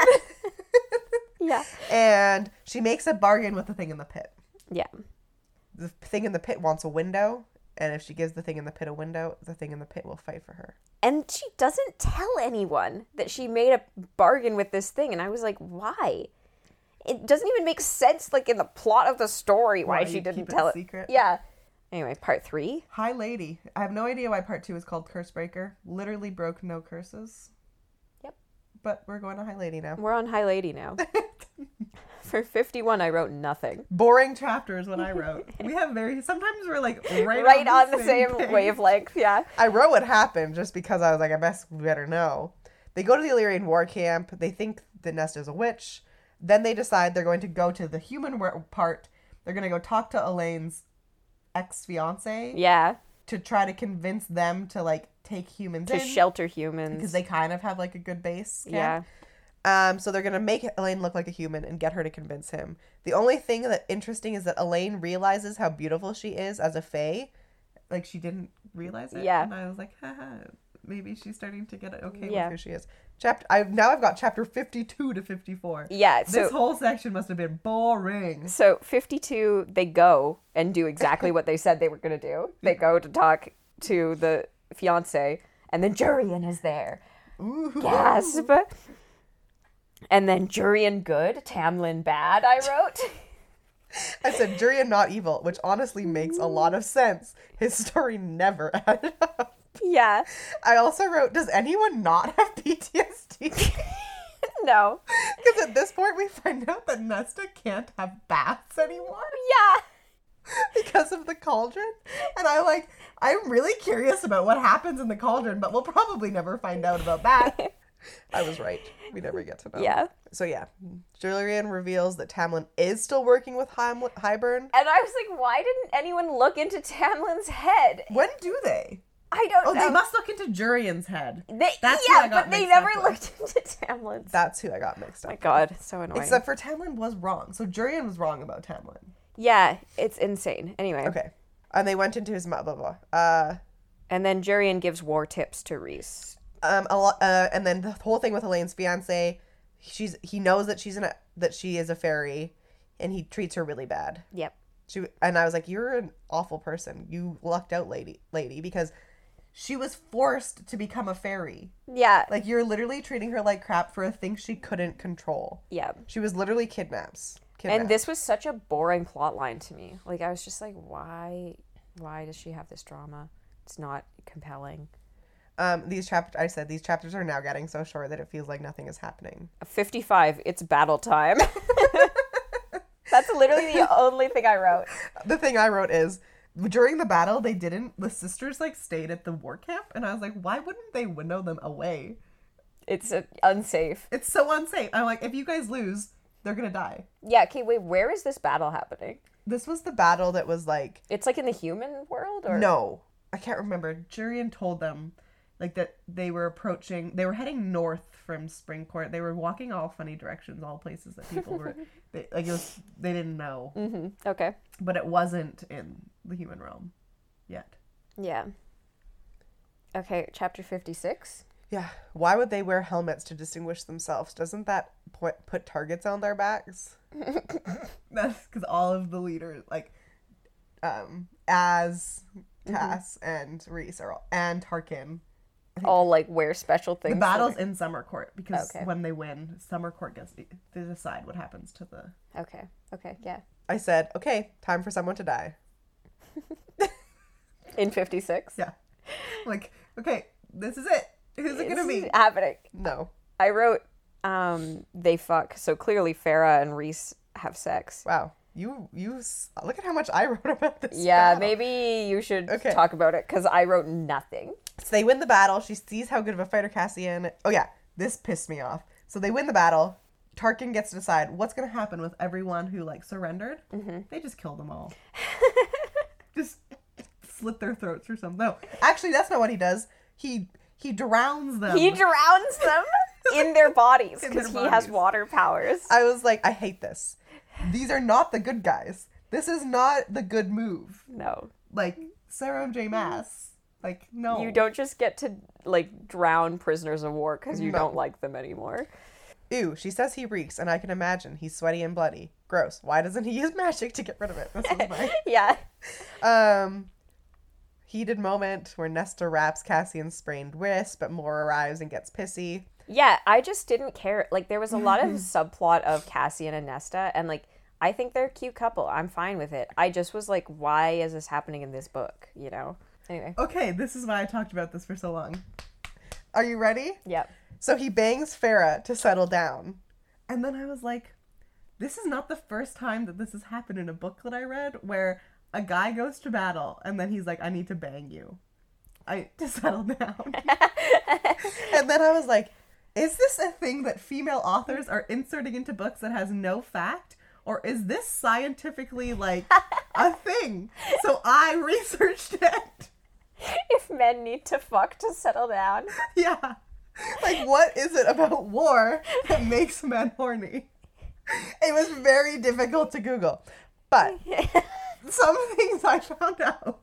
Yeah. And she makes a bargain with the thing in the pit. Yeah. The thing in the pit wants a window. And if she gives the thing in the pit a window, the thing in the pit will fight for her. And she doesn't tell anyone that she made a bargain with this thing. And I was like, why? It doesn't even make sense, like, in the plot of the story why, why she didn't tell it. Secret? Yeah. Anyway, part three. High Lady. I have no idea why part two is called Cursebreaker. Literally broke no curses. Yep. But we're going to High Lady now. We're on High Lady now. For fifty-one, I wrote nothing. Boring chapters when I wrote. We have very... Sometimes we're, like, right, right on, on the the same, same wavelength, yeah. I wrote what happened just because I was like, I best better know. They go to the Illyrian war camp. They think that Nesta's a witch. Then they decide they're going to go to the human part. They're going to go talk to Elaine's ex-fiancé. Yeah. To try to convince them to, like, take humans to in. To shelter humans. Because they kind of have, like, a good base. Camp. Yeah. Um, so they're going to make Elaine look like a human and get her to convince him. The only thing that interesting is that Elaine realizes how beautiful she is as a fae. Like, she didn't realize it. Yeah. And I was like, haha, maybe she's starting to get okay yeah. with who she is. Chapter. I Now I've got chapter fifty-two to fifty-four. Yeah. So, this whole section must have been boring. So fifty-two, they go and do exactly what they said they were going to do. They go to talk to the fiancé, and then Jurian is there. Ooh. Gasp. And then Jurian good, Tamlin bad, I wrote. I said Jurian not evil, which honestly makes a lot of sense. His story never added up. Yeah. I also wrote, does anyone not have P T S D? No. Because at this point we find out that Nesta can't have baths anymore. Yeah. Because of the cauldron. And I like, I'm really curious about what happens in the cauldron, but we'll probably never find out about that. I was right. We never get to know. Yeah. So yeah, Julian reveals that Tamlin is still working with Hym- Hybern. And I was like, why didn't anyone look into Tamlin's head? When do they? I don't Oh, know. they must look into Jurian's head. They, That's who yeah, I got but they mixed never up with. looked into Tamlin's. That's who I got mixed Oh up. my god, so annoying. Except for Tamlin was wrong. So Jurian was wrong about Tamlin. Yeah, it's insane. Anyway. Okay. And they went into his blah blah blah. Uh, And then Jurian gives war tips to Rhys. um, a lot. Uh, and then the whole thing with Elaine's fiance, she's he knows that she's an that she is a fairy, and he treats her really bad. Yep. She and I was like, you're an awful person. You lucked out, lady, lady, because she was forced to become a fairy. Yeah. Like, you're literally treating her like crap for a thing she couldn't control. Yeah. She was literally kidnaps. Kidnapped. And this was such a boring plot line to me. Like, I was just like, why why does she have this drama? It's not compelling. Um, these chapters, I said, these chapters are now getting so short that it feels like nothing is happening. fifty-five, it's battle time. That's literally the only thing I wrote. The thing I wrote is, during the battle, they didn't, the sisters, like, stayed at the war camp, and I was like, why wouldn't they winnow them away? It's uh, unsafe. It's so unsafe. I'm like, if you guys lose, they're gonna die. Yeah, okay, wait, where is this battle happening? This was the battle that was, like... It's like in the human world, or? No. I can't remember. Jurian told them, like, that they were approaching, they were heading north from Springcourt. They were walking all funny directions, all places that people were, they, like, it was, they didn't know. Mm-hmm. Okay. But it wasn't in the human realm yet. Yeah. Okay, chapter fifty-six. Yeah. Why would they wear helmets to distinguish themselves? Doesn't that put, put targets on their backs? That's because all of the leaders, like, um, Az, Cass, mm-hmm. and Rhys are all, and Tarkin. All, like, wear special things. The battle's for... in Summercourt because okay. when they win, Summercourt gets to decide what happens to the... Okay. Okay, yeah. I said, okay, time for someone to die. In fifty-six? Yeah. Like, okay, this is it. Who's it gonna be? Happening. No. I wrote, um, they fuck. So clearly Farah and Rhys have sex. Wow. You, you, look at how much I wrote about this. Yeah, battle. maybe you should okay. talk about it because I wrote nothing. So they win the battle. She sees how good of a fighter Cassian. Oh yeah, this pissed me off. So they win the battle. Tarkin gets to decide what's gonna happen with everyone who like surrendered. Mm-hmm. They just kill them all. Just slit their throats or something. No, actually, that's not what he does. He he drowns them. He drowns them in their bodies In because their he bodies. has water powers. I was like, I hate this. These are not the good guys. This is not the good move. No. Like Sarah J. Maas. Like, no. You don't just get to, like, drown prisoners of war because you No. don't like them anymore. Ew, she says he reeks, and I can imagine he's sweaty and bloody. Gross. Why doesn't he use magic to get rid of it? This is my... Yeah. Um, heated moment where Nesta wraps Cassian's sprained wrist, but Moore arrives and gets pissy. Yeah, I just didn't care. Like, there was a lot of subplot of Cassian and Nesta, and, like, I think they're a cute couple. I'm fine with it. I just was like, why is this happening in this book, you know? Anyway. Okay, this is why I talked about this for so long. Are you ready? Yep. So he bangs Farah to settle down. And then I was like, this is not the first time that this has happened in a book that I read where a guy goes to battle and then he's like, I need to bang you. I to settle down. And then I was like, is this a thing that female authors are inserting into books that has no fact? Or is this scientifically, like, a thing? So I researched it. If men need to fuck to settle down. Yeah. Like, what is it about war that makes men horny? It was very difficult to Google. But some things I found out.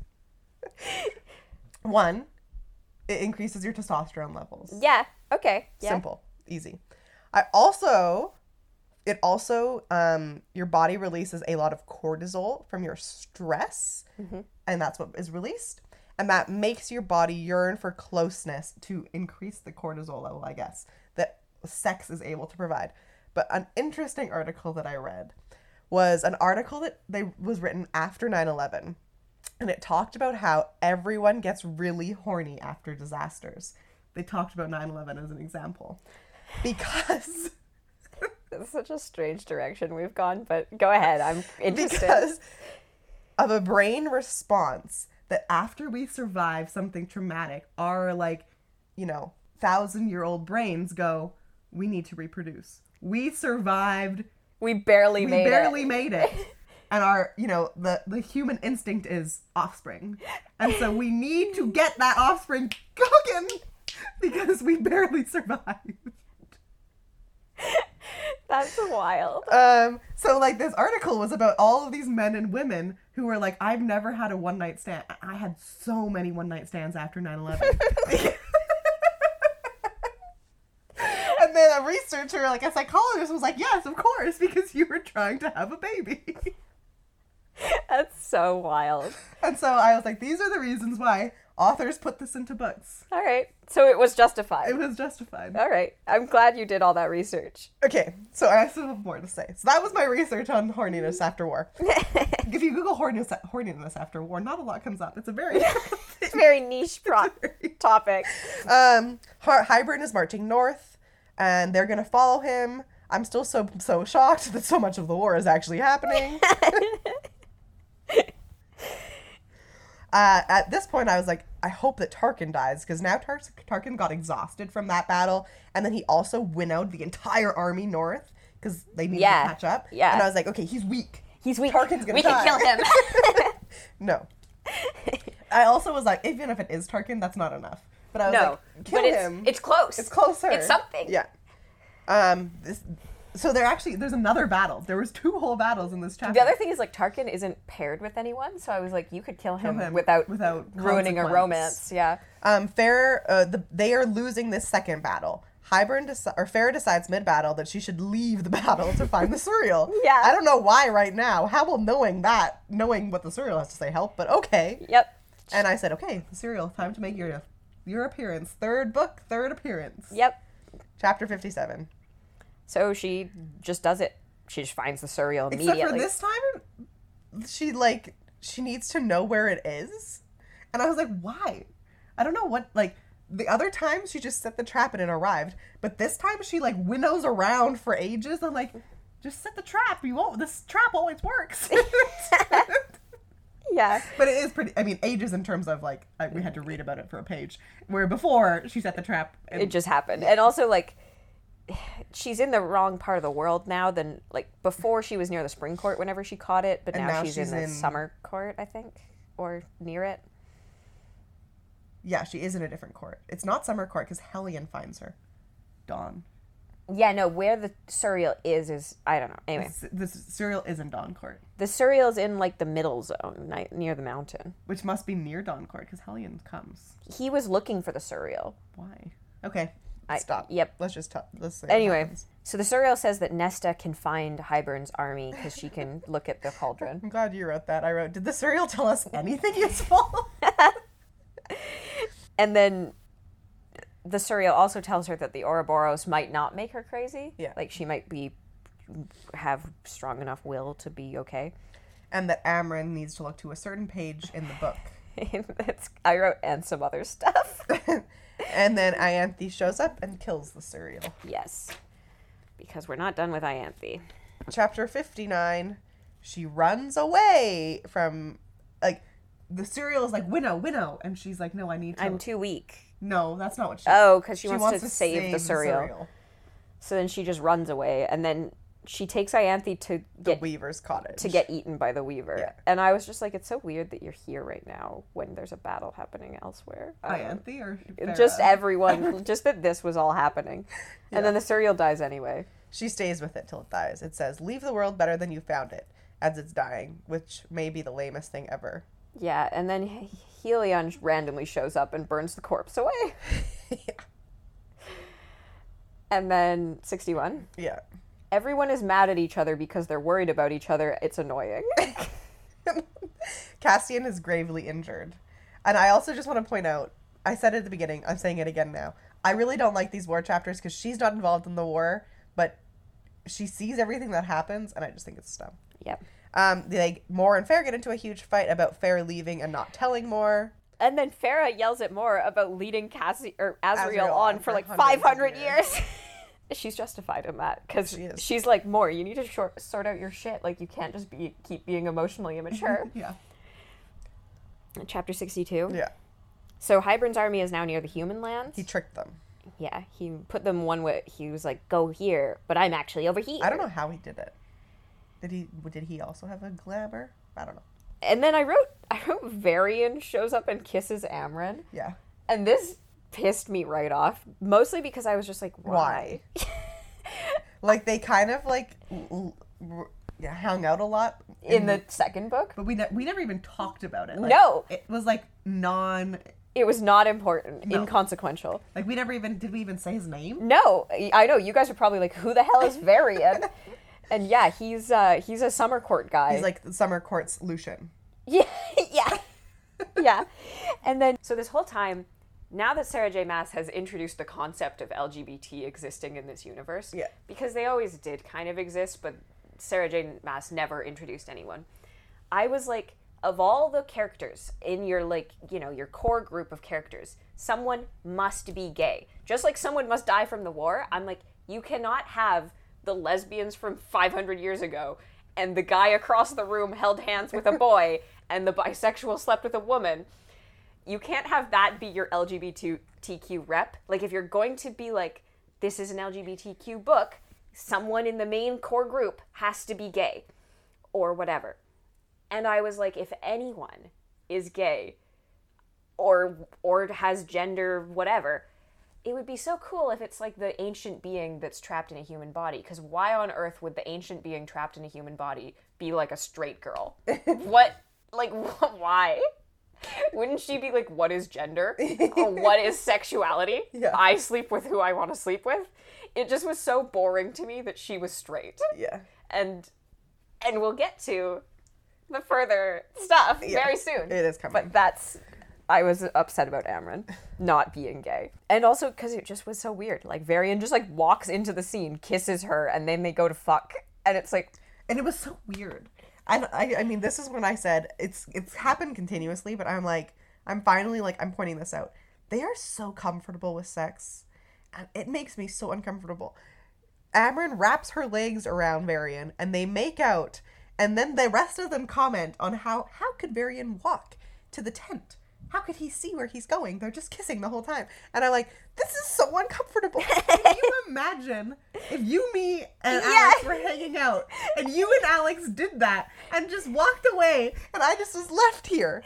One, it increases your testosterone levels. Yeah. Okay. Yeah. Simple. Easy. I also, it also, um, your body releases a lot of cortisol from your stress. Mm-hmm. And that's what is released. And that makes your body yearn for closeness to increase the cortisol level, I guess, that sex is able to provide. But an interesting article that I read was an article that they was written after nine eleven. And it talked about how everyone gets really horny after disasters. They talked about nine eleven as an example. Because... It's such a strange direction we've gone, but go ahead. I'm interested. Because of a brain response that after we survive something traumatic, our, like, you know, thousand year old brains go, we need to reproduce. We survived. We barely we made barely it. made it. And our, you know, the, the human instinct is offspring. And so we need to get that offspring cooking because we barely survived. That's wild. Um, so like this article was about all of these men and women who were like, I've never had a one night stand. I had so many one night stands after nine eleven. And then a researcher, like a psychologist, was like, yes, of course, because you were trying to have a baby. That's so wild. And so I was like, these are the reasons why authors put this into books. All right. So it was justified. It was justified. All right. I'm glad you did all that research. Okay, so I still have more to say. So that was my research on horniness after war. If you Google horniness, horniness after war, not a lot comes up. It's a very... It's a very niche pro- topic. Um, Hy- Hybern is marching north, and they're going to follow him. I'm still so so shocked that so much of the war is actually happening. Uh, at this point, I was like, I hope that Tarkin dies, because now Tar- Tarkin got exhausted from that battle, and then he also winnowed the entire army north, because they needed Yeah. to catch up. Yeah. And I was like, okay, he's weak. He's weak. Tarkin's gonna we die. can kill him. No. I also was like, even if it is Tarkin, that's not enough. But I was No. like, kill but it's, him. it's close. It's closer. It's something. Yeah. Um. This, so there actually there's another battle. There was two whole battles in this chapter. The other thing is, like, Tarkin isn't paired with anyone, so I was like, you could kill him, him without, without ruining a consequence. romance. Yeah. Um. Fair. Uh. The, they are losing this second battle. Hybern deci- or Farah decides mid-battle that she should leave the battle to find the Suriel. Yeah. I don't know why right now. How will knowing that, knowing what the Suriel has to say help? But okay. Yep. And I said, okay, the Suriel, time to make your your appearance. Third book, third appearance. Yep. Chapter fifty-seven. So she just does it. She just finds the Suriel immediately. Except for this time, she like she needs to know where it is, and I was like, why? I don't know what like. The other time she just set the trap and it arrived, but this time she like winnows around for ages. I'm like, just set the trap. You won't. This trap always works. Yeah. But it is pretty. I mean, ages in terms of like I, we had to read about it for a page, where before she set the trap. And, It just happened. And also, like, she's in the wrong part of the world now than, like, before she was near the spring court whenever she caught it, but And now, now she's, she's in the in- summer court, I think, or near it. yeah, she is in a different court. It's not summer court because Hellion finds her. Dawn. Yeah, no, where the Suriel is, is, I don't know. Anyway, The Suriel is in Dawn Court, the Suriel's in, like, the middle zone, ni- near the mountain. which must be near Dawn Court because Hellion comes. He was looking for the Suriel. Why? Okay, I- stop. yep. Let's just talk. Let's say what Anyway, happens. so the Suriel says that Nesta can find Hybern's army because she can look at the cauldron. I'm glad you wrote that. I wrote, did the Suriel tell us anything useful? And then the Suriel also tells her that the Ouroboros might not make her crazy. Yeah. Like, she might be have strong enough will to be okay. And that Amren needs to look to a certain page in the book. That's, I wrote, and some other stuff. And then Ianthe shows up and kills the Suriel. Yes. Because we're not done with Ianthe. Chapter fifty-nine, she runs away from, like, the Suriel is like, winnow, winnow. And she's like, no, I need to. I'm too weak. No, that's not what she Oh, because she, wants, to, save, the Suriel. Suriel. So then she just runs away, and then she takes Ianthe to The get Weaver's cottage. to get eaten by the Weaver. Yeah. And I was just like, it's so weird that you're here right now when there's a battle happening elsewhere. Um, Ianthe or just Farah? everyone, just that this was all happening. Yeah. And then the Suriel dies anyway. She stays with it till it dies. It says, leave the world better than you found it, as it's dying, which may be the lamest thing ever. Yeah, and then He- Helion randomly shows up and burns the corpse away. Yeah. And then sixty-one. Yeah. Everyone is mad at each other because they're worried about each other. It's annoying. Cassian is gravely injured. And I also just want to point out, I said it at the beginning, I'm saying it again now. I really don't like these war chapters because she's not involved in the war, but she sees everything that happens, and I just think it's dumb. Yep. Um, they Mor and Fair get into a huge fight about Fair leaving and not telling Mor. And then Farah yells at Mor about leading Cassie or Azriel, Azriel on on for for like hundreds five of hundred years. years. She's justified in that because She is. she's like, Mor, you need to short, sort out your shit. Like, you can't just be keep being emotionally immature. Yeah. Chapter sixty-two. Yeah. So Hybern's army is now near the human lands. He tricked them. Yeah, he put them one way. He was like, "Go here," but I'm actually over here. I don't know how he did it. Did he? Did he also have a glamour? I don't know. And then I wrote, I wrote Varian shows up and kisses Amren. Yeah. And this pissed me right off, mostly because I was just like, why? Why? Like, they kind of, like, l- l- yeah, hung out a lot. In, in the second book? But we, ne- we never even talked about it. Like, no. It was, like, non... It was not important, no. inconsequential. Like, we never even... Did we even say his name? No. I know. You guys are probably like, who the hell is Varian? And yeah, he's uh, he's a summer court guy. He's, like, the summer court's Lucian. Yeah. Yeah. Yeah. And then, so this whole time... Now that Sarah J. Maas has introduced the concept of L G B T existing in this universe, yeah. because they always did kind of exist, but Sarah J. Maas never introduced anyone, I was like, of all the characters in your, like, you know, your core group of characters, someone must be gay. Just like someone must die from the war, I'm like, you cannot have the lesbians from five hundred years ago and the guy across the room held hands with a boy and the bisexual slept with a woman. You can't have that be your L G B T Q rep. Like, if you're going to be like, this is an L G B T Q book, someone in the main core group has to be gay. Or whatever. And I was like, if anyone is gay, or or has gender whatever, it would be so cool if it's like the ancient being that's trapped in a human body. Because why on earth would the ancient being trapped in a human body be like a straight girl? What? Like, why? Wouldn't she be like, what is gender? Or what is sexuality? Yeah. I sleep with who I want to sleep with. It just was so boring to me that she was straight. Yeah. And and we'll get to the further stuff yeah. very soon. It is coming. But that's, I was upset about Amren not being gay. And also because it just was so weird. Like, Varian just like walks into the scene, kisses her, and then they go to fuck. And it's like... And it was so weird. I, I, I mean, this is when I said it's it's happened continuously, but I'm like, I'm finally like, I'm pointing this out. They are so comfortable with sex, and it makes me so uncomfortable. Amren wraps her legs around Varian, and they make out, and then the rest of them comment on how, how could Varian walk to the tent? How could he see where he's going? They're just kissing the whole time. And I'm like, this is so uncomfortable. Can you imagine if you, me, and Yeah. Alex were hanging out, and you and Alex did that, and just walked away, and I just was left here?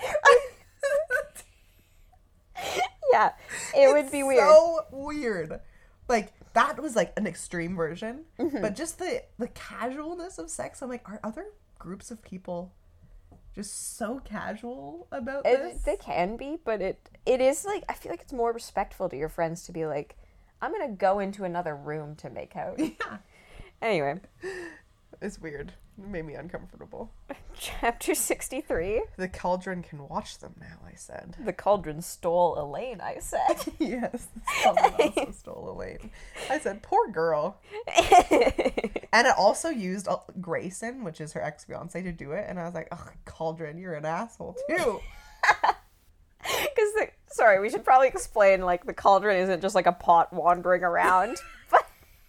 Yeah, it would It's be weird. so weird. Like, that was like an extreme version, Mm-hmm. but just the, the casualness of sex, I'm like, are other groups of people just so casual about It, this? they can be, but it it is like, I feel like it's more respectful to your friends to be like, I'm gonna go into another room to make out. Yeah. Anyway, It's weird. It made me uncomfortable. chapter sixty-three. The cauldron can watch them now, I said. The cauldron stole Elaine, I said. Yes, someone also stole Elaine. I said, poor girl. And it also used uh, Grayson, which is her ex-fiance, to do it. And I was like, oh, Cauldron, you're an asshole, too. Because, the sorry, we should probably explain, like, the cauldron isn't just like a pot wandering around. But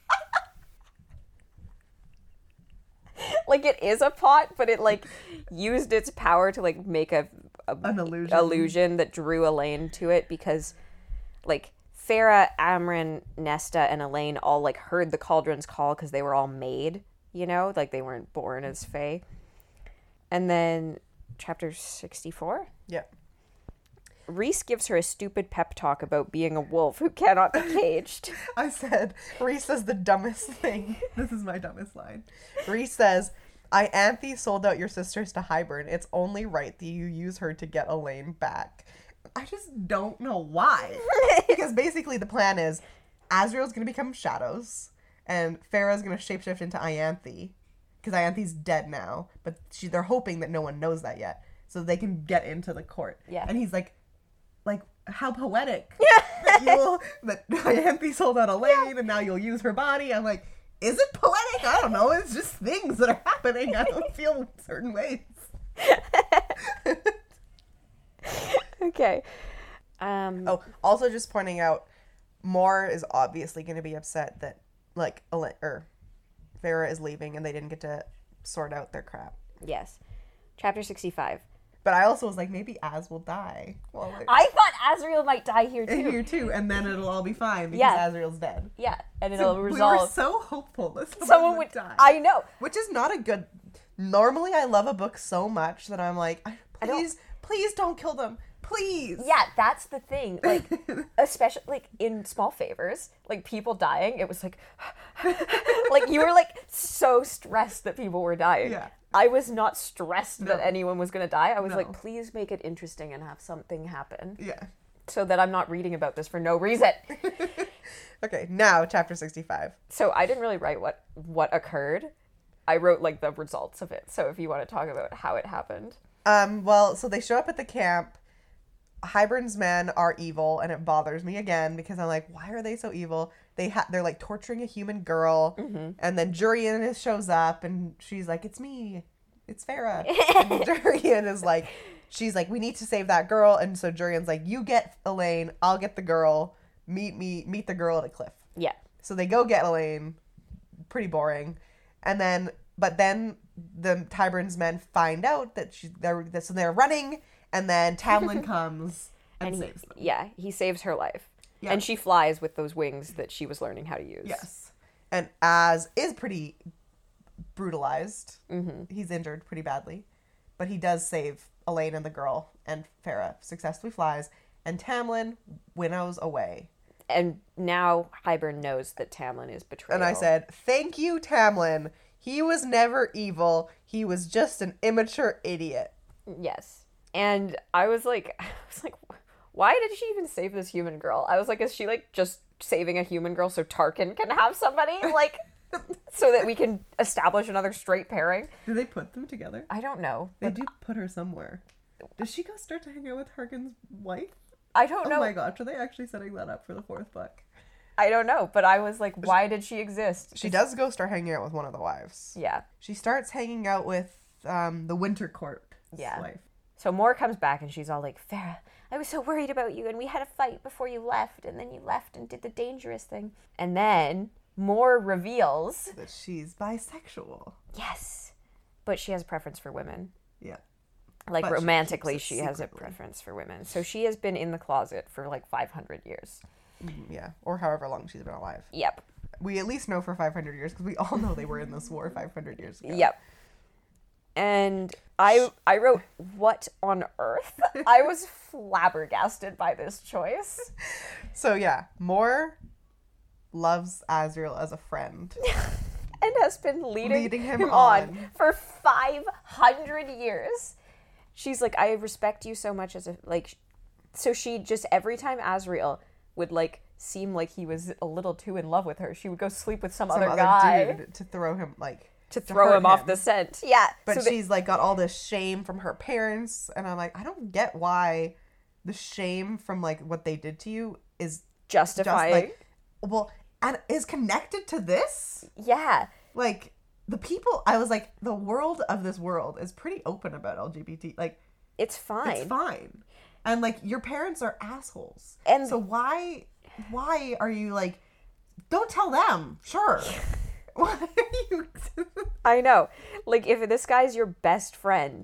like, it is a pot, but it, like, used its power to, like, make a, a An illusion. illusion that drew Elaine to it because, like, Farah, Amren, Nesta, and Elaine all, like, heard the cauldron's call because they were all made, you know? Like, they weren't born as Fae. And then, chapter sixty-four? Yeah. Rhys gives her a stupid pep talk about being a wolf who cannot be caged. I said, Rhys says the dumbest thing. This is my dumbest line. Rhys says, Ianthe sold out your sisters to Hybern. It's only right that you use her to get Elaine back. I just don't know why. Because basically the plan is Azriel's going to become Shadows, and Farah's going to shapeshift into Ianthe, because Ianthe's dead now, but she, they're hoping that no one knows that yet, so they can get into the court. Yeah. And he's like, like, how poetic that you'll, that Ianthe sold out Elaine, and now you'll use her body. I'm like, is it poetic? I don't know. It's just things that are happening. I don't feel certain ways. Okay. Um, Oh, also just pointing out, Moore is obviously going to be upset that, like, Elaine, or Farah is leaving and they didn't get to sort out their crap. yes. Chapter sixty-five. But I also was like, maybe Az will die. Well, like, I thought Azriel might die here too. Here too, and then it'll all be fine because Yeah. Azriel's dead. Yeah, and it'll So resolve. We were so hopeful that someone, Someone would would die. I know. Which is not a good. Normally, I love a book so much that I'm like, I don't- please, please don't kill them, please. Yeah, that's the thing. Like, especially like in Small Favors, like people dying, it was like, like you were like so stressed that people were dying. Yeah. I was not stressed that No. anyone was gonna die. I was No. like, please make it interesting and have something happen, Yeah. so that I'm not reading about this for no reason. Okay, now chapter sixty-five. So I didn't really write what what occurred. I wrote like the results of it. So if you want to talk about how it happened. Um. Well, so they show up at the camp. Hybern's men are evil, and it bothers me again because I'm like, why are they so evil? They ha- they're like torturing a human girl, Mm-hmm. and then Jurian is- shows up, and she's like, "It's me, it's Farah." And Jurian is like, she's like, "We need to save that girl," and so Jurian's like, "You get Elaine, I'll get the girl. Meet me, meet the girl at a cliff." Yeah. So they go get Elaine. Pretty boring, and then but then the Tyburn's men find out that she they're so they're running. And then Tamlin comes and, And he, saves them. yeah, he saves her life. Yeah. And she flies with those wings that she was learning how to use. Yes. And Az is pretty brutalized. Mm-hmm. He's injured pretty badly. But he does save Elaine and the girl. And Farah successfully flies. And Tamlin winnows away. And now Hybern knows that Tamlin is betrayal. And I said, thank you, Tamlin. He was never evil. He was just an immature idiot. Yes. And I was like, I was like, why did she even save this human girl? I was like, is she like just saving a human girl so Tarkin can have somebody? Like, so that we can establish another straight pairing? Do they put them together? I don't know. They do put her somewhere. Does she go start to hang out with Harkin's wife? I don't Oh know. my gosh, are they actually setting that up for the fourth book? I don't know. But I was like, why did she exist? She does go start hanging out with one of the wives. Yeah. She starts hanging out with um, the Winter Court Yeah. wife. So Moore comes back and she's all like, Farah, I was so worried about you and we had a fight before you left and then you left and did the dangerous thing. And then Moore reveals, That she's bisexual. yes, but she has a preference for women. Yeah. Like But she romantically, keeps she, it has a secretly. preference for women. So she has been in the closet for like five hundred years. Mm, Yeah. Or however long she's been alive. Yep. We at least know for five hundred years because we all know they were in this war five hundred years ago. Yep. And I I wrote, what on earth? I was flabbergasted by this choice. So yeah, Moore loves Azriel as a friend. And has been leading, Leading him him, on. on. for five hundred years. She's like, I respect you so much as a, like, so she just, every time Azriel would, like, seem like he was a little too in love with her, she would go sleep with some, Some other other guy dude to throw him like to throw hurt him off the scent. Yeah. But so they- she's like got all this shame from her parents, and I'm like, I don't get why the shame from like what they did to you is justifying. just like, well, and is connected to this. yeah. Like the people, I was like, the world of this world is pretty open about L G B T. Like It's fine. it's fine, and like your parents are assholes, And- so why, why are you like, don't tell them? Sure. Why are you? I know. Like, if this guy's your best friend,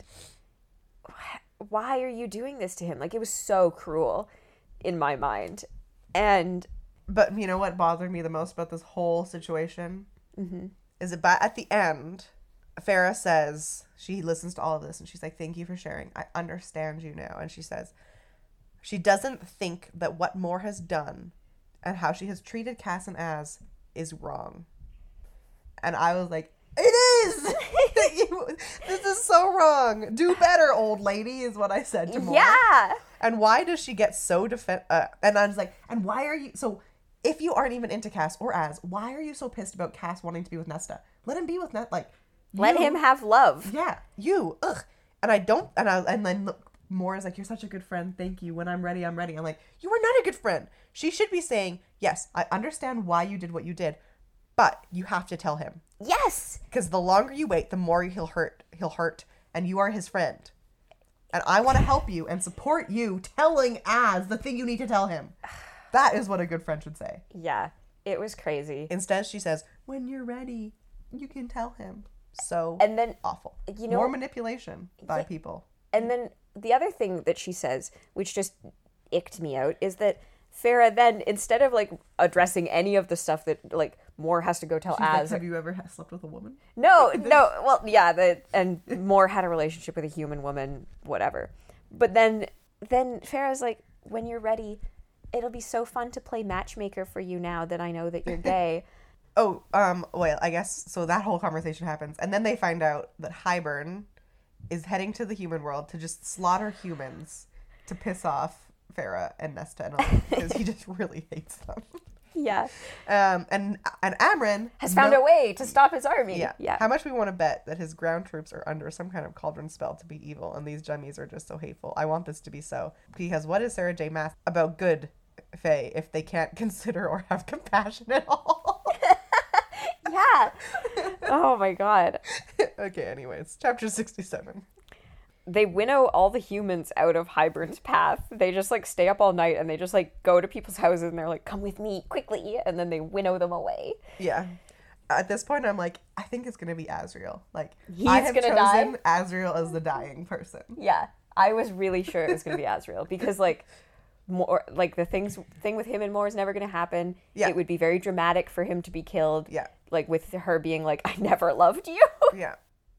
wh- why are you doing this to him? Like, it was so cruel in my mind. And But you know what bothered me the most about this whole situation? mm-hmm. Is it by, at the end, Farah says, she listens to all of this and she's like, thank you for sharing. I understand you now. And she says, she doesn't think that what Moore has done and how she has treated Cass and Az is wrong. And I was like, it is! You- this is so wrong. Do better, old lady, is what I said to Moore. yeah. And why does she get so defend? Uh, and I was like, and why are you so? If you aren't even into Cass or Az, why are you so pissed about Cass wanting to be with Nesta? Let him be with Nesta. Like, Let you- him have love. Yeah, you. Ugh. And I don't. And I and then look, Moore is like, you're such a good friend. Thank you. When I'm ready, I'm ready. I'm like, you are not a good friend. She should be saying, yes, I understand why you did what you did, but you have to tell him. Yes. Because the longer you wait, the more he'll hurt. He'll hurt, and you are his friend. And I want to help you and support you telling Az the thing you need to tell him. That is what a good friend should say. Yeah. It was crazy. Instead, she says, when you're ready, you can tell him. So And then, awful. you know- More manipulation by Yeah. people. and then the other thing that she says, which just, icked me out is that Farah then, instead of like addressing any of the stuff that like Moore has to go tell She's like, Az. have you ever ha- slept with a woman? No, no. Well, yeah, the and Moore had a relationship with a human woman, whatever. But then, then Farah's like, when you're ready, it'll be so fun to play matchmaker for you now that I know that you're gay. Oh, um, well, I guess, so that whole conversation happens. And then they find out that Hybern is heading to the human world to just slaughter humans to piss off Farah and Nesta and all because he just really hates them. Yeah. Um, and and Amren Has found no- a way to stop his army. Yeah. Yeah. How much we want to bet that his ground troops are under some kind of cauldron spell to be evil, and these jummies are just so hateful. I want this to be so. Because what is Sarah J. Maas about good Fae if they can't consider or have compassion at all? Yeah. Oh my god. Okay, anyways. Chapter sixty-seven. They winnow all the humans out of Hybern's path. They just like stay up all night and they just like go to people's houses and they're like, come with me quickly. And then they winnow them away. Yeah. At this point, I'm like, I think it's going to be Azriel. Like, He's I have gonna chosen die? Azriel as the dying person. Yeah. I was really sure it was going to be Azriel because like more like the things thing with him and Moore is never going to happen. Yeah. It would be very dramatic for him to be killed. Yeah. Like with her being like, I never loved you. Yeah.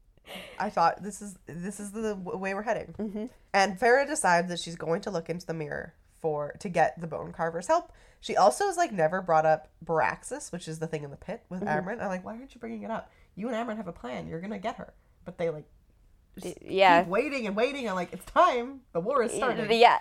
I thought this is this is the w- way we're heading. Mm-hmm. And Farah decides that she's going to look into the mirror for to get the bone carver's help. She also has like never brought up Baraxis, which is the thing in the pit with Mm-hmm. Amren. I'm like, why aren't you bringing it up? You and Amren have a plan. You're gonna get her, but they like just Yeah. keep waiting and waiting. I'm like, it's time. The war is starting. Yeah.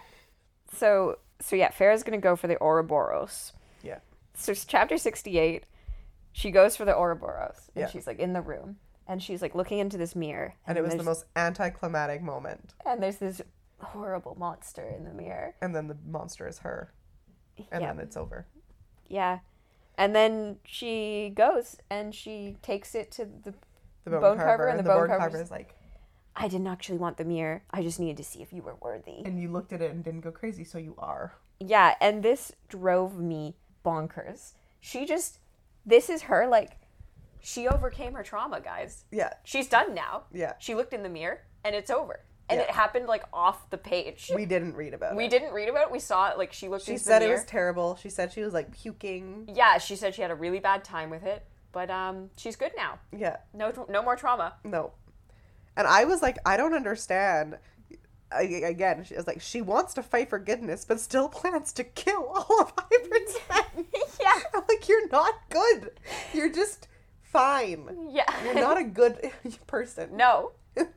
So so yeah, Farah's gonna go for the Ouroboros. Yeah. So it's chapter sixty-eight, she goes for the Ouroboros and Yeah. she's like in the room and she's like looking into this mirror And it was the there's- most anticlimactic moment. and there's this horrible monster in the mirror. And then the monster is her. And Yeah. then it's over. Yeah. And then she goes and she takes it to the The bone, Bone carver, carver and and the the bone bone carver's- carver is like, I didn't actually want the mirror. I just needed to see if you were worthy. and you looked at it and didn't go crazy, so you are. Yeah, and this drove me bonkers. She just this is her like she overcame her trauma, guys. Yeah. She's done now. Yeah. She looked in the mirror and it's over. And Yeah. it happened like off the page. We didn't read about We it. didn't read about it. We saw it like she looked She into said the it mirror. was terrible. She said she was like puking. Yeah, she said she had a really bad time with it, but um she's good now. Yeah. No no more trauma. No. And I was like, I don't understand. I, again, she was like, she wants to fight for goodness, but still plans to kill all of Hybrid's men. Yeah. I'm like, you're not good. You're just fine. Yeah. You're not a good person. No.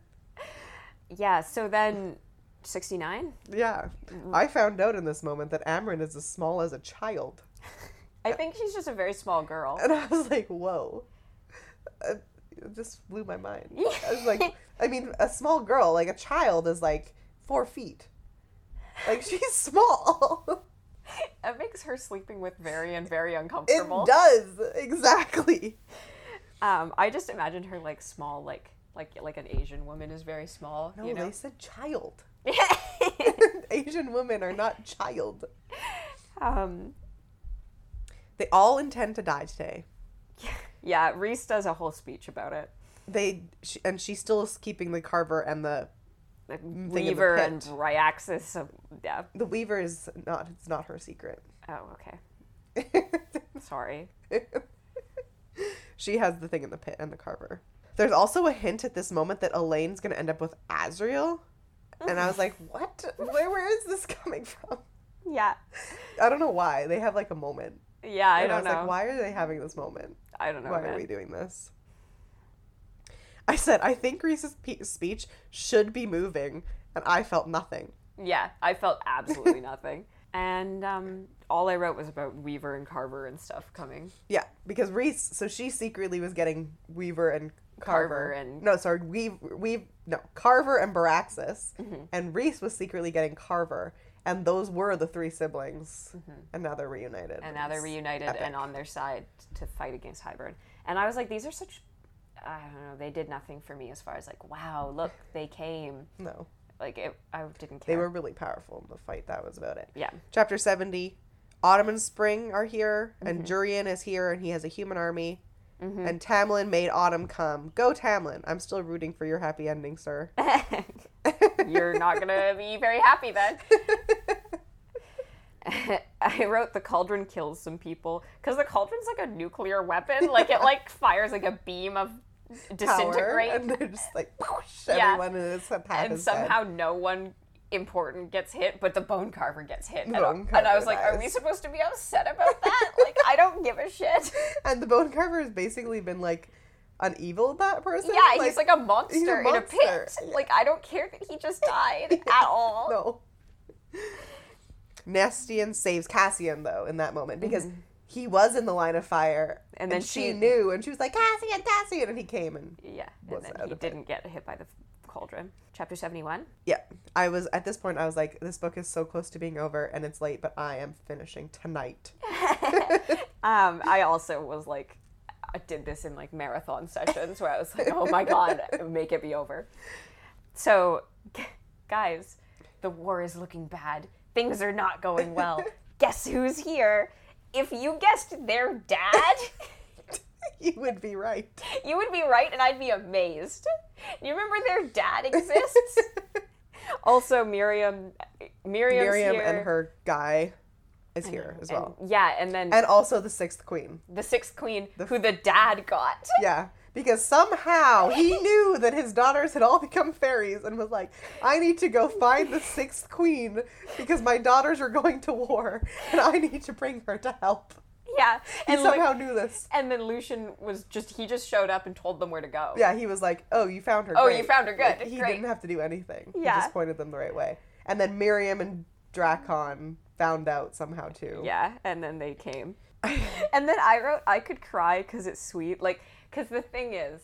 Yeah, so then sixty-nine? Yeah. I found out in this moment that Amren is as small as a child. I think she's just a very small girl. And I was like, whoa. Uh, It just blew my mind. I was like, I mean, a small girl, like a child, is like four feet. Like, she's small. It makes her sleeping with Varian very It uncomfortable. does. Exactly. Um, I just imagined her like small, like like like an Asian woman is very small. No, you know? they said child. Asian women are not child. um, They all intend to die today. yeah, Reese does a whole speech about it. They she, and she still is keeping the carver and the Like in the Weaver and pit. Ryaxis. So, yeah. the weaver is not. It's not her secret. Oh, okay. Sorry. She has the thing in the pit and the carver. There's also a hint at this moment that Elaine's gonna end up with Azriel, and I was like, "What? Where? Where is this coming from?" Yeah. I don't know why they have like a moment. Yeah, I and don't I was know. like, "Why are they having this moment? I don't know. Why man. are we doing this?" I said, "I think Reese's pe- speech should be moving," and I felt nothing. Yeah, I felt absolutely nothing. And um, all I wrote was about Weaver and Carver and stuff coming. Yeah, because Reese, so she secretly was getting Weaver and Carver. Carver and- No, sorry, Weave, Weave, no, Carver and Baraxis. Mm-hmm. And Reese was secretly getting Carver. And those were the three siblings. And now they're reunited. Mm-hmm. And now they're It's reunited epic. and on their side to fight against Hybern. And I was like, these are such, I don't know, they did nothing for me as far as like, wow, look, they came. No, Like, it, I didn't care. they were really powerful in the fight. That was about it. Yeah. Chapter seventy. Autumn and Spring are here. Mm-hmm. And Jurian is here. And he has a human army. And Tamlin made Autumn come. Go, Tamlin. I'm still rooting for your happy ending, sir. You're not going to be very happy then. I wrote the cauldron kills some people because the cauldron's like a nuclear weapon. Like it like fires like a beam of disintegrate, Power, and they're just like whoosh, Yeah. everyone in its path and is somehow dead. no one important gets hit, but the bone carver gets hit. And, Bone and I was carver like, are dies. we supposed to be upset about that? Like, I don't give a shit. And the bone carver has basically been like an evil that person. Yeah, he's like a monster, he's a in a monster. pit. Yeah. Like, I don't care that he just died at all. No. Nestian saves Cassian though in that moment because Mm-hmm. he was in the line of fire, And and then then she, she- knew, and she was like Cassian, Cassian, and he came and Yeah, and Was then out he of it. didn't get hit by the cauldron. Chapter seventy-one. yeah. I was at this point. I was like, this book is so close to being over, and it's late, but I am finishing tonight. Um, I also was like, I did this in like marathon sessions where I was like, oh my god, make it be over. So, g- guys, the war is looking bad. Things are not going well. Guess who's here? If you guessed their dad, You would be right. you would be right and I'd be amazed. You remember their dad exists? Also, Miriam, Miriam's Miriam here. and her guy is here as And- well, yeah, and then and also the sixth queen. the sixth queen, who the dad got. Yeah, because somehow he knew that his daughters had all become fairies and was like, I need to go find the sixth queen because my daughters are going to war and I need to bring her to help. Yeah, He and Lu- somehow knew this. and then Lucian was just he just showed up and told them where to go. Yeah, he was like, oh, you found her. Oh, Great. you found her. Good. Like, he Great. didn't have to do anything. He Yeah. just pointed them the right way. And then Miriam and Drakon found out somehow too. Yeah, and then they came. And then I wrote, I could cry because it's sweet. Like, because the thing is,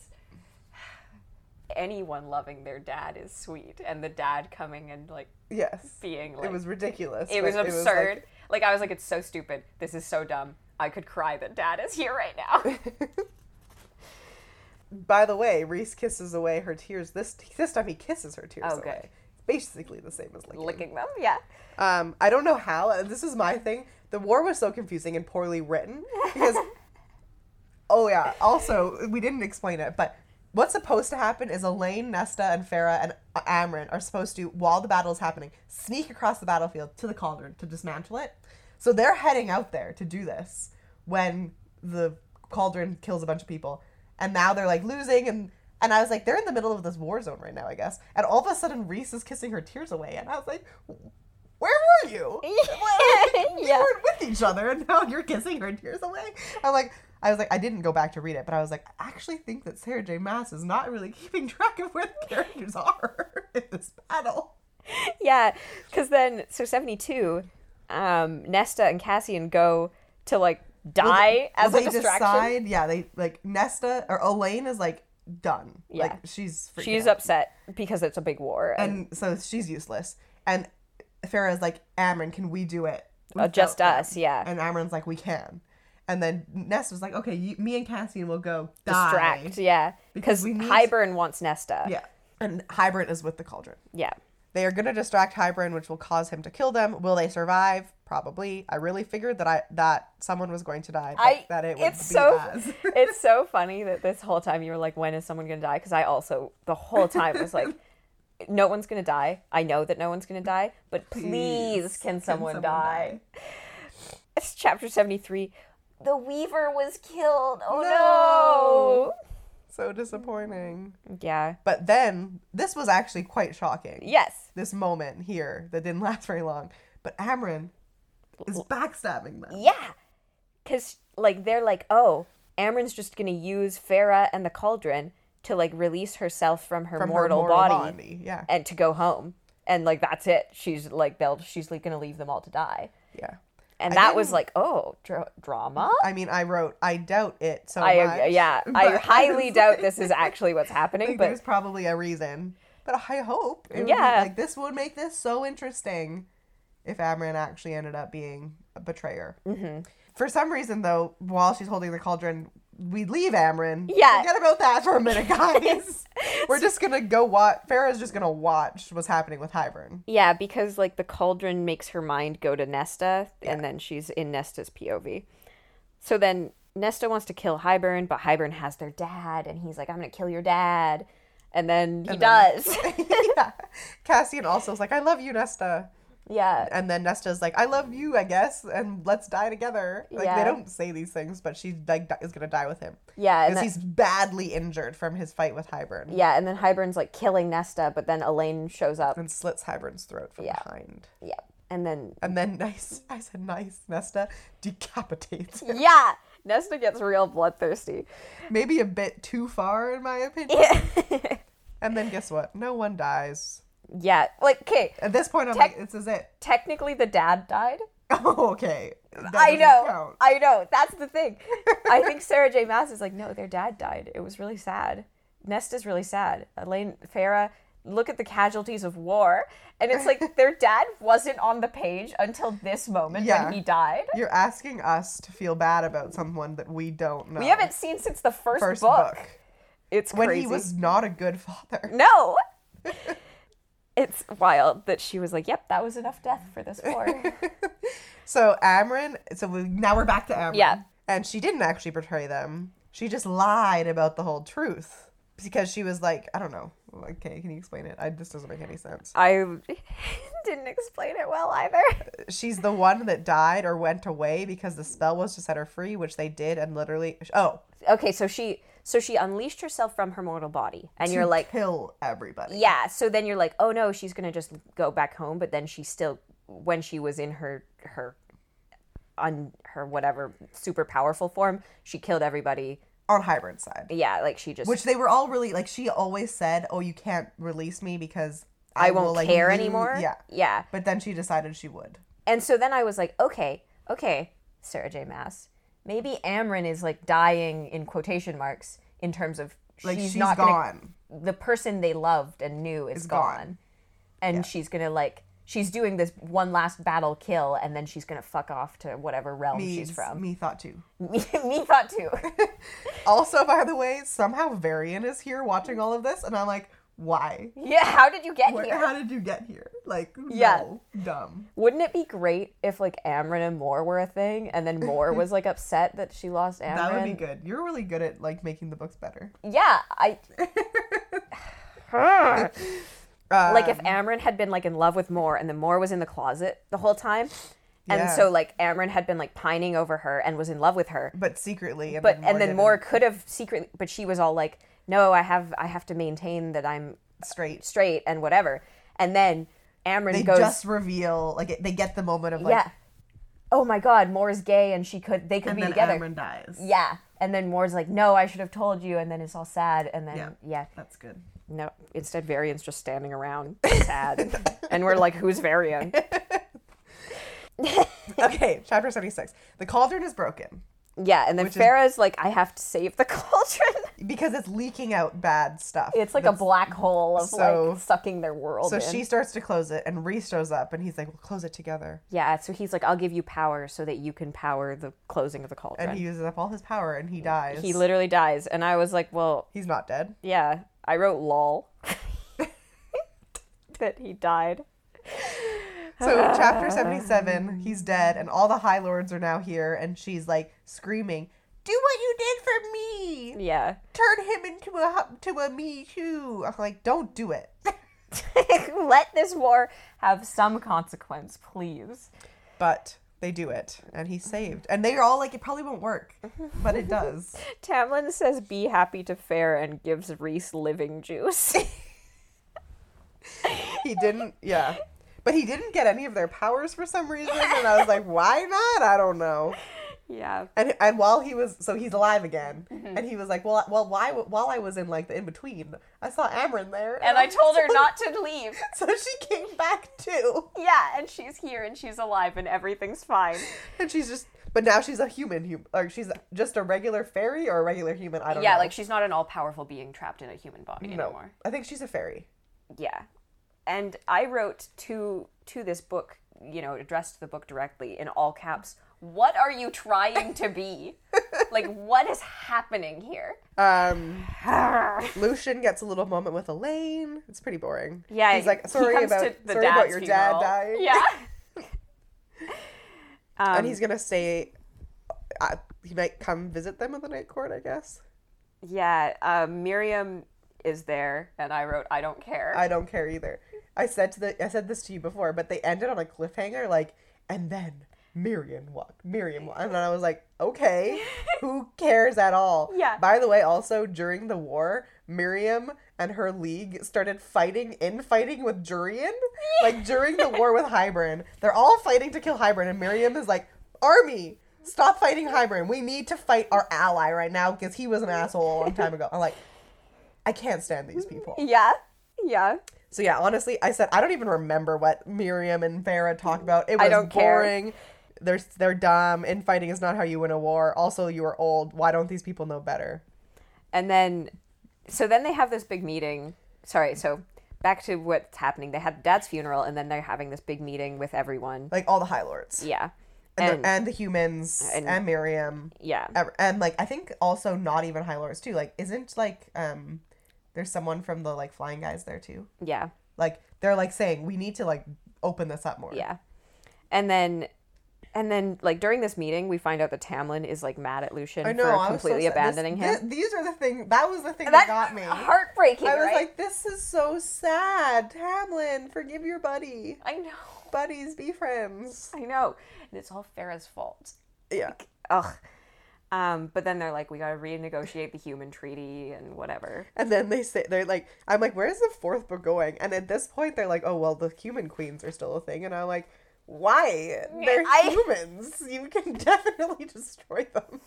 anyone loving their dad is sweet. And the dad coming and, like, Yes. being, like, It was ridiculous. it was but absurd. like- like, I was like, it's so stupid. This is so dumb. I could cry that dad is here right now. By the way, Reese kisses away her tears. This this time he kisses her tears Oh, good. away. It's basically the same as licking. Licking them, yeah. Um, I don't know how. uh, This is my thing. The war was so confusing and poorly written because. Oh yeah. Also, we didn't explain it, but what's supposed to happen is Elaine, Nesta, and Farah and Amren are supposed to, while the battle is happening, sneak across the battlefield to the cauldron to dismantle it. So they're heading out there to do this when the cauldron kills a bunch of people, and now they're like losing and. And I was like, they're in the middle of this war zone right now, I guess. And all of a sudden, Reese is kissing her tears away. And I was like, where were you? We Yeah. weren't with each other, and now you're kissing her tears away. I'm like, I was like, I didn't go back to read it, but I was like, I actually think that Sarah J. Maas is not really keeping track of where the characters are in this battle. Yeah, because then, so seventy-two, um, Nesta and Cassian go to, like, die as Well, a they distraction. decide, yeah, they, like, Nesta, or Elaine is, like, done. Yeah. Like, she's freaking She's out. upset because it's a big war. And, And so she's useless. And Farrah's like, Amron, can we do it? uh, just without them?" us, yeah. And Amron's like, we can. And then Nesta's like, okay, you, me and Cassian will go die. Distract, yeah. Because Because we need- Hybern wants Nesta. Yeah. And Hybern is with the cauldron. Yeah. They are going to distract Hybern, which will cause him to kill them. Will they survive? Probably. I really figured that I that someone was going to die, but I, that it would it's be so as. it's so funny that this whole time you were like, when is someone gonna die? Because I also the whole time was like, no one's gonna die. I know that no one's gonna die, but please, can, someone die? It's chapter seventy-three. The Weaver was killed. Oh no! So disappointing. Yeah. But then, this was actually quite shocking. Yes. This moment here that didn't last very long. But Amron is backstabbing them. Yeah. Because, like, they're like, oh, Amron's just going to use Farah and the Cauldron to, like, release herself from her, From mortal, her mortal body, body. Yeah. and to go home. And, like, that's it. She's, like, they'll, she's, like, going to leave them all to die. Yeah. And I that was didn't- like, oh, dra- drama? I mean, I wrote, I doubt it so I, much. yeah, I but highly was doubt like- this is actually what's happening, Like, but there's probably a reason. But I hope. It would be, Yeah. like, this would make this so interesting if Amron actually ended up being a betrayer. Mm-hmm. For some reason, though, while she's holding the cauldron, we leave Amron. Yeah. Forget about that for a minute, guys. We're just going to go watch. Farrah's just going to watch what's happening with Hybern. yeah, because, like, the Cauldron makes her mind go to Nesta, Yeah. and then she's in Nesta's P O V. So then Nesta wants to kill Hybern, but Hybern has their dad, and he's like, I'm going to kill your dad. And then he And then- does. yeah. Cassian also is like, I love you, Nesta. Yeah. And then Nesta's like, I love you, I guess, and let's die together. Like, Yeah. they don't say these things, but she like di- is going to die with him. Yeah. And Because then, he's badly injured from his fight with Hybern. yeah, and then Hybern's like killing Nesta, but then Elaine shows up. And slits Hybern's throat from Yeah. behind. Yeah. And then And then nice, I said nice, Nesta decapitates him. yeah, Nesta gets real bloodthirsty. Maybe a bit too far, in my opinion. Yeah. And then guess what? No one dies. Yeah. Like, okay, At this point, I'm Tec- like, this is it. technically the dad died. Oh, okay. That I doesn't know. count. I know. That's the thing. I think Sarah J. Maas is like, no, their dad died. It was really sad. Nesta's really sad. Elaine, Farah, look at the casualties of war. And it's like their dad wasn't on the page until this moment Yeah. when he died. You're asking us to feel bad about someone that we don't know. We haven't seen since the first, First book. book. It's When crazy. he was not a good father. No. It's wild that she was like, yep, that was enough death for this war. So Amryn, so we, now we're back to Amryn. Yeah. And she didn't actually betray them. She just lied about the whole truth. Because she was like, I don't know. Okay, can you explain it? I, this doesn't make any sense. I didn't explain it well either. She's the one that died or went away because the spell was to set her free, which they did, and literally, oh, Okay, so she so she unleashed herself from her mortal body. And to you're like, kill everybody. yeah, so then you're like, oh no, she's gonna just go back home, but then she still, when she was in her her on her whatever super powerful form, she killed everybody. On Hybern's side. Yeah, like she just Which they were all really, like, she always said, oh, you can't release me because I, I won't will, like, care lose- anymore. Yeah. Yeah. But then she decided she would. And so then I was like, okay, okay, Sarah J. Maas, maybe Amryn is like dying in quotation marks in terms of Like, she's, she's not gone. Gonna, the person they loved and knew is Is gone. gone. And Yeah. she's gonna like, she's doing this one last battle kill and then she's gonna fuck off to whatever realm Me, she's from. me thought too. Me, me thought too. Also, by the way, somehow Varian is here watching all of this, and I'm like, why? Yeah, how did you get Where, here? how did you get here? Like, Yeah. no, dumb. Wouldn't it be great if like Amryn and Moore were a thing and then Moore was like upset that she lost Amryn? That would be good. You're really good at, like, making the books better. Yeah, I... Um, Like if Amryn had been like in love with Moore and then Moore was in the closet the whole time. And Yeah. so like Amryn had been like pining over her and was in love with her. But secretly. And But then and then didn't. Moore could have secretly, but she was all like, no, I have I have to maintain that I'm Straight. straight and whatever. And then Amryn They goes, just reveal, like, it- they get the moment of, like, yeah, oh my God, Moore's gay and she could they could and be then together. Amryn dies. Yeah, and then Moore's like, no, I should have told you, and then it's all sad, and then Yeah. yeah, That's good. no, instead Varian's just standing around sad, and we're like, who's Varian? Okay, chapter seventy-six. The cauldron is broken Yeah, and then Which is- Farah's like, I have to save the cauldron. because it's leaking out bad stuff. It's like a That's- black hole of so- like sucking their world So in. she starts to close it, and Reese shows up, and he's like, we'll close it together. Yeah, so he's like, I'll give you power so that you can power the closing of the cauldron. And he uses up all his power, and he dies. He literally dies, and I was like, well, He's not dead. yeah, I wrote lol that he died. So chapter seventy-seven, he's dead, and all the High Lords are now here, and she's like screaming, "Do what you did for me! Yeah. Turn him into a to a me too!" I'm like, don't do it. Let this war have some consequence, please. But they do it, and he's saved. And they're all like, it probably won't work, but it does. Tamlin says, be happy to fare, and gives Reese living juice. He didn't, yeah. But he didn't get any of their powers for some reason, and I was like, why not? I don't know. Yeah. And and while he was, so he's alive again, Mm-hmm. and he was like, well, well, why? While I was in like the in between, I saw Amryn there, And I was told her so- not to leave. So she came back too, Yeah, and she's here and she's alive and everything's fine. and she's just, but now she's a human, hum, or she's just a regular fairy or a regular human. I don't Yeah, know. like she's not an all-powerful being trapped in a human body no, anymore. I think she's a fairy. Yeah. And I wrote to to this book, you know, addressed the book directly in all caps. What are you trying to be? Like, what is happening here? Um, Lucian gets a little moment with Elaine. It's pretty boring. Yeah, he's like, he sorry comes about to the sorry about dad's your funeral. dad dying. Yeah. um, And he's gonna say uh, he might come visit them in the night court, I guess. yeah, uh, Miriam is there, and I wrote, I don't care. I don't care either. I said to the I said this to you before, but they ended on a cliffhanger, like, and then Miriam walked. Miriam walked. And I was like, okay, who cares at all? Yeah. By the way, also during the war, Miriam and her league started fighting, infighting with Jurian. Like during the war with Hybern. They're all fighting to kill Hybern, and Miriam is like, army, stop fighting Hybern. We need to fight our ally right now because he was an asshole a long time ago. I'm like, I can't stand these people. Yeah. Yeah. So yeah, honestly, I said I don't even remember what Miriam and Farah talked about. It was I don't boring. care. They're they're dumb. Infighting is not how you win a war. Also, you are old. Why don't these people know better? And then, so then they have this big meeting. Sorry, so back to what's happening. They had Dad's funeral, and then they're having this big meeting with everyone. Like all the High Lords. Yeah. And, And, the, and the humans and, and- Miriam. yeah. ev- And like I think also not even High Lords too. Like isn't like um there's someone from the like flying guys there too. Yeah. Like they're like saying we need to like open this up more. Yeah. And then and then like during this meeting we find out that Tamlin is like mad at Lucian I know. for I was so completely sad. abandoning This- him. thi- these are the thing. That was the thing that, That's got me. heartbreaking, I was right? like, this is so sad. Tamlin, forgive your buddy. I know. Buddies, be friends. I know. And it's all Farah's fault. Yeah. Ugh. Um, but then they're like, we gotta renegotiate the human treaty and whatever. And then they say, they're like, I'm like, where's the fourth book going? And at this point, they're like, oh, well, the human queens are still a thing. And I'm like, why? They're I- humans. You can definitely destroy them.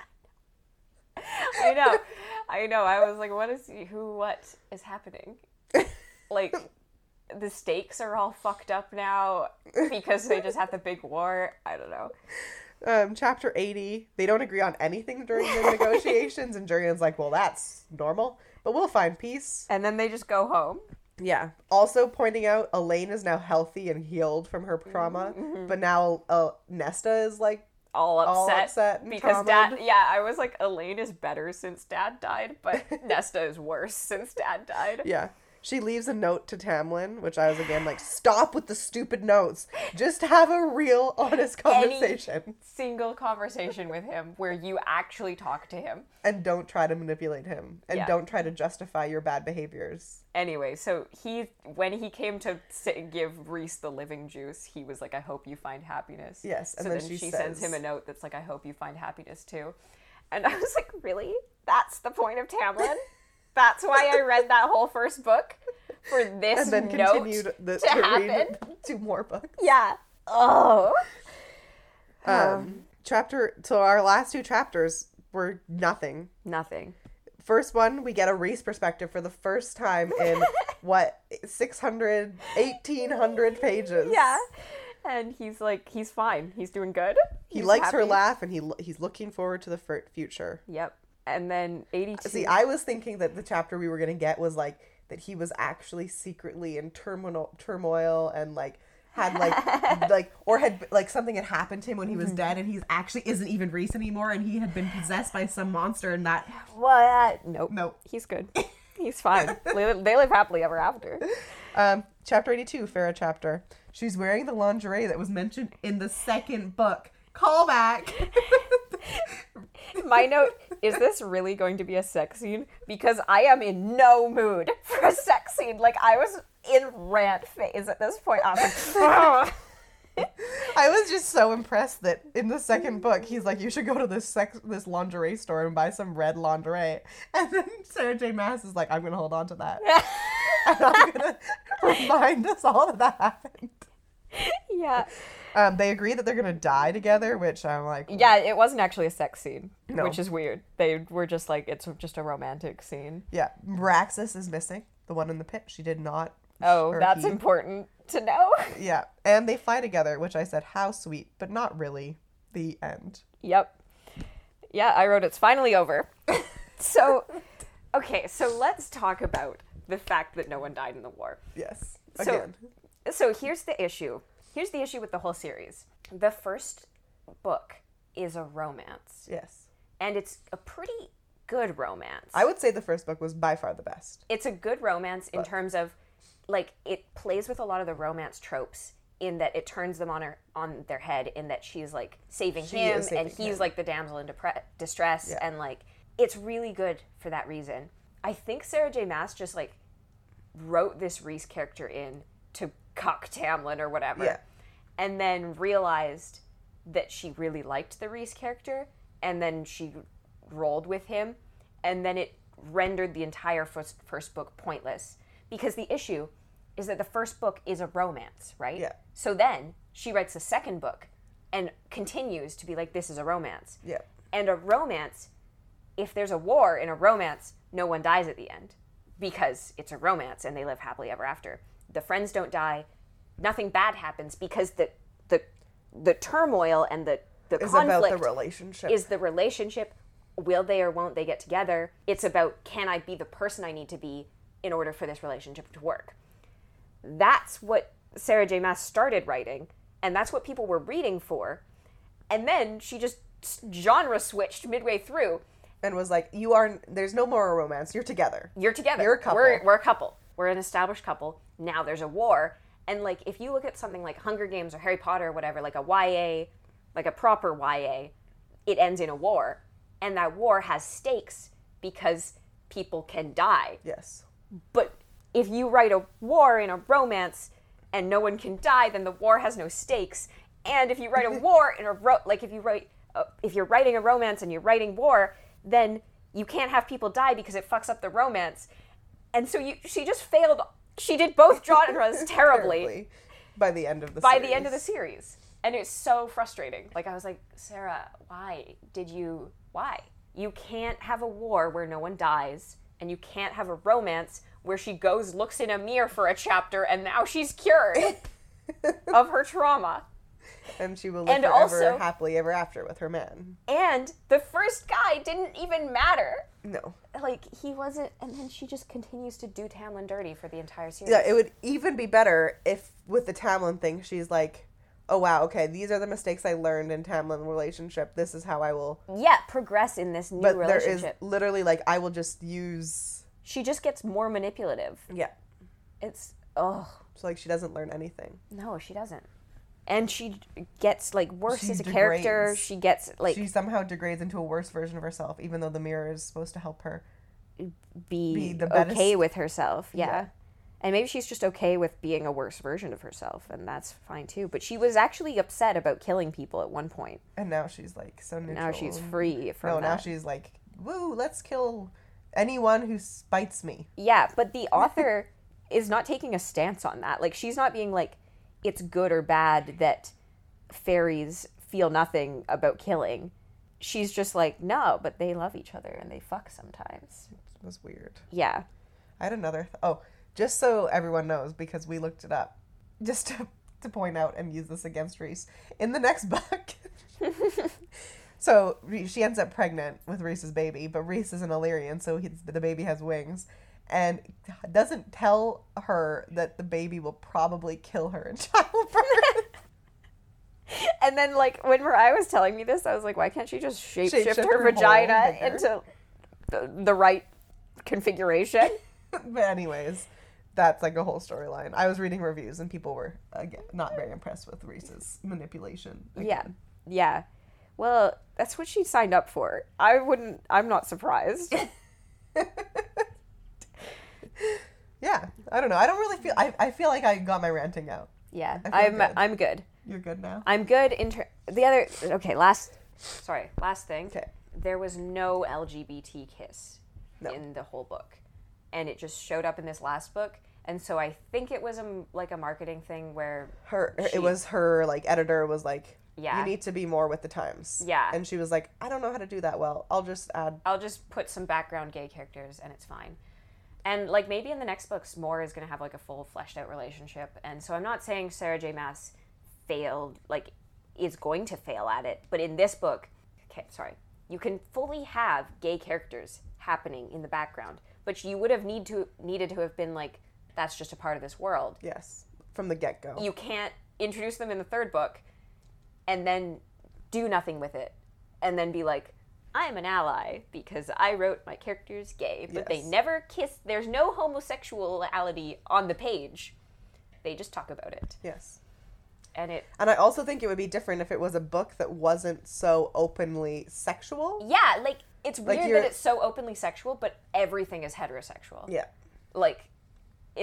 I know. I know. I was like, what is, who, what is happening? Like, the stakes are all fucked up now because they just had the big war. I don't know. Um, chapter eighty, they don't agree on anything during the negotiations. And Jurian's like, well, that's normal, but we'll find peace. And then they just go home. Yeah. Also pointing out, Elaine is now healthy and healed from her trauma, Mm-hmm. but now uh, Nesta is like All upset, all upset and because traumatized. Dad. Yeah, I was like, Elaine is better since Dad died, but Nesta is worse since Dad died. Yeah. She leaves a note to Tamlin, which I was again like, stop with the stupid notes. Just have a real, honest conversation. Any single conversation with him where you actually talk to him. And don't try to manipulate him. And Yeah. don't try to justify your bad behaviors. Anyway, so he, when he came to sit, give Reese the living juice, he was like, I hope you find happiness. Yes, and so then then she she, sends says- him a note that's like, I hope you find happiness too. And I was like, really? That's the point of Tamlin? That's why I read that whole first book? For this And then note continued the, to to read happen? two more books. Yeah. Oh. Um, chapter, so our last two chapters were nothing. Nothing. First one, we get a Reese perspective for the first time in, what, six hundred, eighteen hundred pages. Yeah. And he's like, he's fine. He's doing good. He He's likes her happy. laugh, and he he's looking forward to the f- future. Yep. And then eighty-two. See, I was thinking that the chapter we were going to get was, like, that he was actually secretly in turmoil, turmoil and, like, had, like, like, or had, like, something had happened to him when he was dead, and he's actually isn't even Reese anymore, and he had been possessed by some monster, and that... What? Nope. Nope. He's good. He's fine. they, they live happily ever after. Um, chapter eighty-two, Farah chapter. She's wearing the lingerie that was mentioned in the second book. Call back. My note, is this really going to be a sex scene? Because I am in no mood for a sex scene. Like, I was in rant phase at this point. I was like, "Ugh." I was just so impressed that in the second book, he's like, you should go to this sex, this lingerie store and buy some red lingerie. And then Sarah J. Maas is like, I'm going to hold on to that. And I'm going to remind us all that that happened. Yeah. Um, they agree that they're going to die together, which I'm like, Yeah, it wasn't actually a sex scene, No. which is weird. They were just like, it's just a romantic scene. yeah. Meraxis is missing, the one in the pit. She did not. Oh, or that's he. important to know. Yeah. And they fly together, which I said, how sweet, but not really. The end. Yep. Yeah, I wrote it's finally over. So, okay, so let's talk about the fact that no one died in the war. Yes. So- Again. So here's the issue. Here's the issue with the whole series. The first book is a romance, Yes. and it's a pretty good romance. I would say the first book was by far the best. It's a good romance in But- terms of, like, it plays with a lot of the romance tropes in that it turns them on her on their head in that she's like saving She him is saving and he's him. like the damsel in depre- distress Yeah. and like it's really good for that reason. I think Sarah J. Maas just like wrote this Reese character in to cuck Tamlin or whatever. Yeah. And then realized that she really liked the Rhys character, and then she rolled with him, and then it rendered the entire first, first book pointless. Because the issue is that the first book is a romance, right? Yeah. So then she writes the second book and continues to be like, this is a romance. Yeah. And a romance, if there's a war in a romance, no one dies at the end because it's a romance and they live happily ever after. The friends don't die. Nothing bad happens because the the the turmoil and the, the It's conflict about the relationship. is the relationship. Will they or won't they get together? It's about, can I be the person I need to be in order for this relationship to work? That's what Sarah J. Maas started writing, and that's what people were reading for. And then she just genre switched midway through. And was like, you are, there's no more romance. You're together. You're together. You're a couple. We're, we're a couple. We're an established couple. Now there's a war. And, like, if you look at something like Hunger Games or Harry Potter or whatever, like a Y A, like a proper Y A, it ends in a war. And that war has stakes because people can die. Yes. But if you write a war in a romance and no one can die, then the war has no stakes. And if you write a war in a ro- like if you write uh, if you're writing a romance and you're writing war, then you can't have people die because it fucks up the romance. And so you she just failed. She did both genres terribly, terribly by the end of the by series. the end of the series. And it's so frustrating. Like, I was like, Sarah, why did you why? You can't have a war where no one dies, and you can't have a romance where she goes, looks in a mirror for a chapter, and now she's cured of her trauma. And she will live And forever also- happily ever after with her man. And the first guy didn't even matter. No. Like, he wasn't, and then she just continues to do Tamlin dirty for the entire series. Yeah, it would even be better if with the Tamlin thing, she's like, oh wow, okay, these are the mistakes I learned in Tamlin relationship. This is how I will. Yeah, progress in this new But there is relationship. literally like, I will just use. She just gets more manipulative. Yeah. It's, oh, So like, she doesn't learn anything. no, she doesn't. And she gets, like, worse She as a character. degrades. She gets, like, She somehow degrades into a worse version of herself, even though the mirror is supposed to help her. be, be the okay best- with herself. Yeah. Yeah. And maybe she's just okay with being a worse version of herself, and that's fine too. But she was actually upset about killing people at one point. And now she's like so neutral. Now she's free from No, that. now she's like, woo, let's kill anyone who spites me. Yeah, but the author is not taking a stance on that. Like, she's not being like, it's good or bad that fairies feel nothing about killing. She's just like, no, but they love each other and they fuck sometimes. It was weird. Yeah. I had another. Th- oh, just so everyone knows, because we looked it up, just to, to point out and use this against Rhys. In the next book, so Rhys- she ends up pregnant with Rhys's baby, but Rhys is an Illyrian, so he's, the baby has wings, and doesn't tell her that the baby will probably kill her in childbirth. And then, like, when Mariah was telling me this, I was like, why can't she just shapeshift Shapeshift her, her vagina whole bigger. into the, the right configuration? But anyways, that's like a whole storyline. I was reading reviews, and people were, again, not very impressed with Rhys's manipulation. Yeah. again. Yeah. Well, that's what she signed up for. I wouldn't, I'm not surprised. Yeah, I don't know. I don't really feel. I, I feel like I got my ranting out. Yeah. I feel I'm, good. I'm good. You're good now. I'm good in ter- the other, okay, last, sorry, last thing. Okay. There was no L G B T kiss No. in the whole book. And it just showed up in this last book. And so I think it was a, like a marketing thing where Her. She- it was her like editor was like, Yeah. you need to be more with the times. Yeah. And she was like, I don't know how to do that well. I'll just add. I'll just put some background gay characters and it's fine. And like maybe in the next books, Moore is going to have like a full fleshed out relationship. And so I'm not saying Sarah J. Maas failed, like is going to fail at it. But in this book, okay, sorry, you can fully have gay characters happening in the background, but you would have need to needed to have been like, that's just a part of this world. Yes. From the get go. You can't introduce them in the third book and then do nothing with it and then be like, I'm an ally because I wrote my characters gay, but they Yes. never kiss. There's no homosexuality on the page. They just talk about it. Yes. And it, And I also think it would be different if it was a book that wasn't so openly sexual. yeah, like, it's Like weird you're- that it's so openly sexual, but everything is heterosexual. Yeah. Like, it's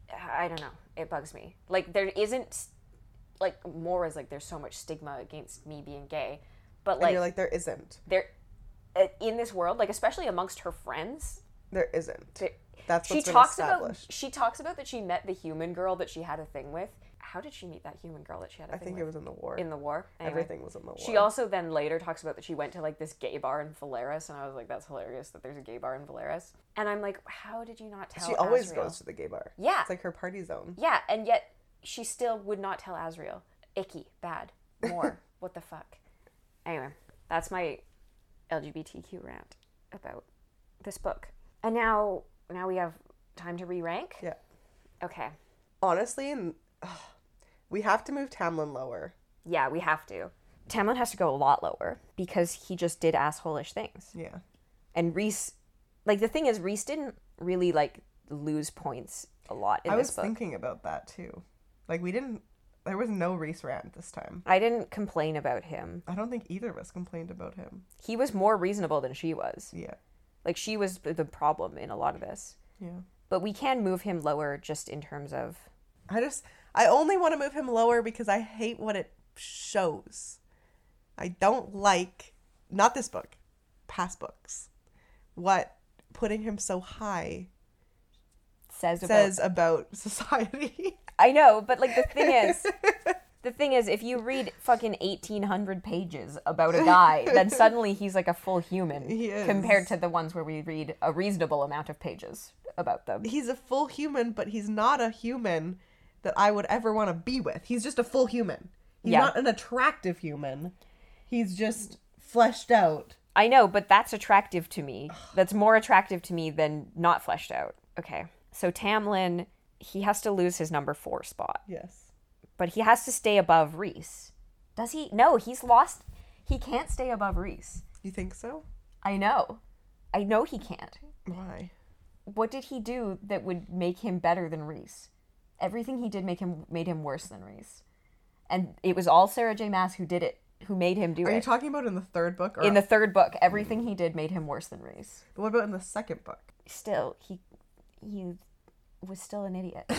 I don't know. It bugs me. Like, there isn't, like, more is like, there's so much stigma against me being gay. But, like, and you're like, there isn't. There, in this world, like, especially amongst her friends. There isn't. There, That's what's she been talks established. About, she talks about that she met the human girl that she had a thing with. How did she meet that human girl that she had a I thing think with? it was in the war. In the war? Anyway. Everything was in the war. She also then later talks about that she went to, like, this gay bar in Valeris, and I was like, that's hilarious that there's a gay bar in Valeris. And I'm like, how did you not tell She always Asriel? goes to the gay bar. Yeah. It's like her party zone. Yeah, and yet she still would not tell Asriel. Icky. Bad. More. What the fuck? Anyway, that's my L G B T Q rant about this book. And now, now we have time to re-rank? Yeah. Okay. Honestly, ugh, we have to move Tamlin lower. Yeah, we have to. Tamlin has to go a lot lower because he just did asshole-ish things. Yeah. And Rhys, like, the thing is, Rhys didn't really, like, lose points a lot in I this was book. thinking about that, too. Like, we didn't, there was no Rhys rant this time. I didn't complain about him. I don't think either of us complained about him. He was more reasonable than she was. Yeah. Like, she was the problem in a lot of this. Yeah. But we can move him lower just in terms of... I just, I only want to move him lower because I hate what it shows. I don't like, not this book, past books, what putting him so high Says about... says about society. I know, but, like, the thing is... The thing is, if you read fucking eighteen hundred pages about a guy, then suddenly he's like a full human. He is. Compared to the ones where we read a reasonable amount of pages about them. He's a full human, but he's not a human that I would ever want to be with. He's just a full human. He's Yeah. not an attractive human. He's just fleshed out. I know, but that's attractive to me. That's more attractive to me than not fleshed out. Okay. So Tamlin, he has to lose his number four spot. Yes. But he has to stay above Rhys. Does he? No, he's lost. He can't stay above Rhys. You think so? I know. I know he can't. Why? What did he do that would make him better than Rhys? Everything he did make him made him worse than Rhys. And it was all Sarah J. Maas who did it, who made him do Are it. you talking about in the third book? Or In the third book, everything he did made him worse than Rhys. But what about in the second book? Still, he he was still an idiot.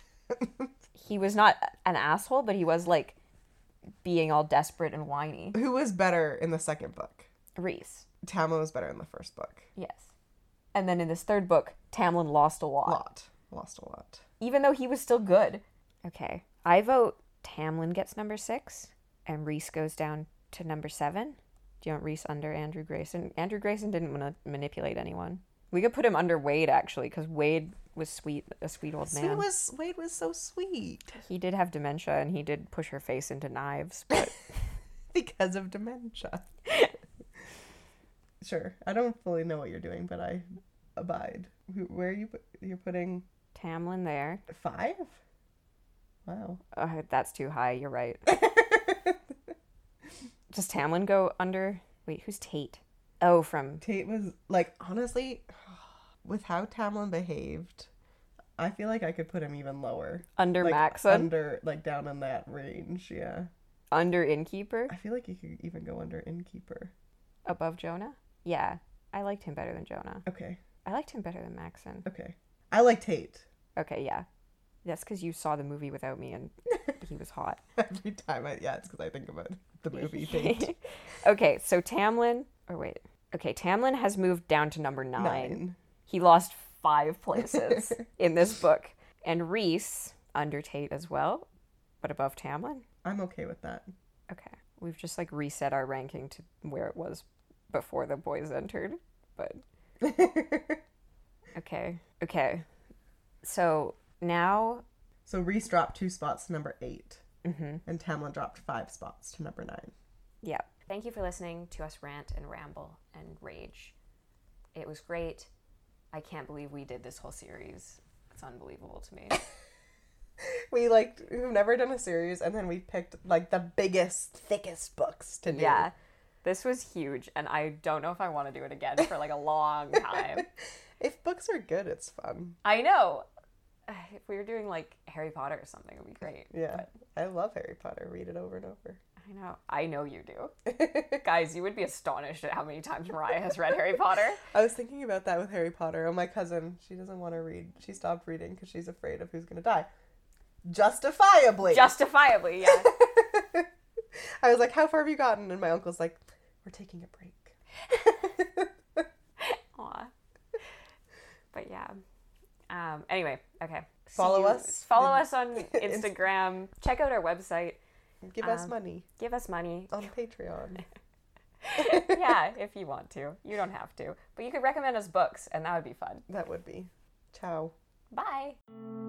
He was not an asshole, but he was, like, being all desperate and whiny. Who was better in the second book? Rhys. Tamlin was better in the first book. Yes. And then in this third book, Tamlin lost a lot. Lot. Lost a lot. Even though he was still good. Okay. I vote Tamlin gets number six, and Rhys goes down to number seven. Do you want Rhys under Andrew Grayson? Andrew Grayson didn't want to manipulate anyone. We could put him under Wade, actually, because Wade was sweet, a sweet old man. Wade was, Wade was so sweet. He did have dementia, and he did push her face into knives, but... Because of dementia. Sure. I don't fully know what you're doing, but I abide. Who- Where are you? Put, you're putting Tamlin there. five? Wow. Uh, that's too high, you're right. Does Tamlin go under... Wait, who's Tate? Oh, from... Tate was, like, honestly, with how Tamlin behaved, I feel like I could put him even lower. Under like, Maxon? Under, like, down in that range, yeah. Under Innkeeper? I feel like you could even go under Innkeeper. Above Jonah? Yeah. I liked him better than Jonah. Okay. I liked him better than Maxon. Okay. I like Tate. Okay, yeah. That's because you saw the movie without me and he was hot. Every time I, yeah, it's because I think about the movie Tate. Okay, so Tamlin, or wait. Okay, Tamlin has moved down to number nine. Nine. He lost five places in this book. And Rhys, under Tate as well, but above Tamlin. I'm okay with that. Okay. We've just like reset our ranking to where it was before the boys entered. But okay. Okay. So now So Rhys dropped two spots to number eight. mm-hmm. And Tamlin dropped five spots to number nine. Yeah. Thank you for listening to us rant and ramble and rage. It was great. I can't believe we did this whole series. It's unbelievable to me. We like we've never done a series, and then we picked like the biggest, thickest books to do. Yeah. This was huge, and I don't know if I want to do it again for like a long time. If books are good, it's fun. I know. If we were doing like Harry Potter or something, it would be great. Yeah. But I love Harry Potter. Read it over and over. I know. I know you do. Guys, you would be astonished at how many times Mariah has read Harry Potter. I was thinking about that with Harry Potter. Oh, my cousin, she doesn't want to read. She stopped reading because she's afraid of who's going to die. Justifiably. Justifiably, yeah. I was like, how far have you gotten? And my uncle's like, we're taking a break. Aw. But yeah. Um, anyway, okay. Follow See you- us. Follow us on Instagram. Check out our website. Give us Um, money Give us money. on Patreon. Yeah, if you want to. You don't have to. But you could recommend us books, and that would be fun. That would be. Ciao. Bye.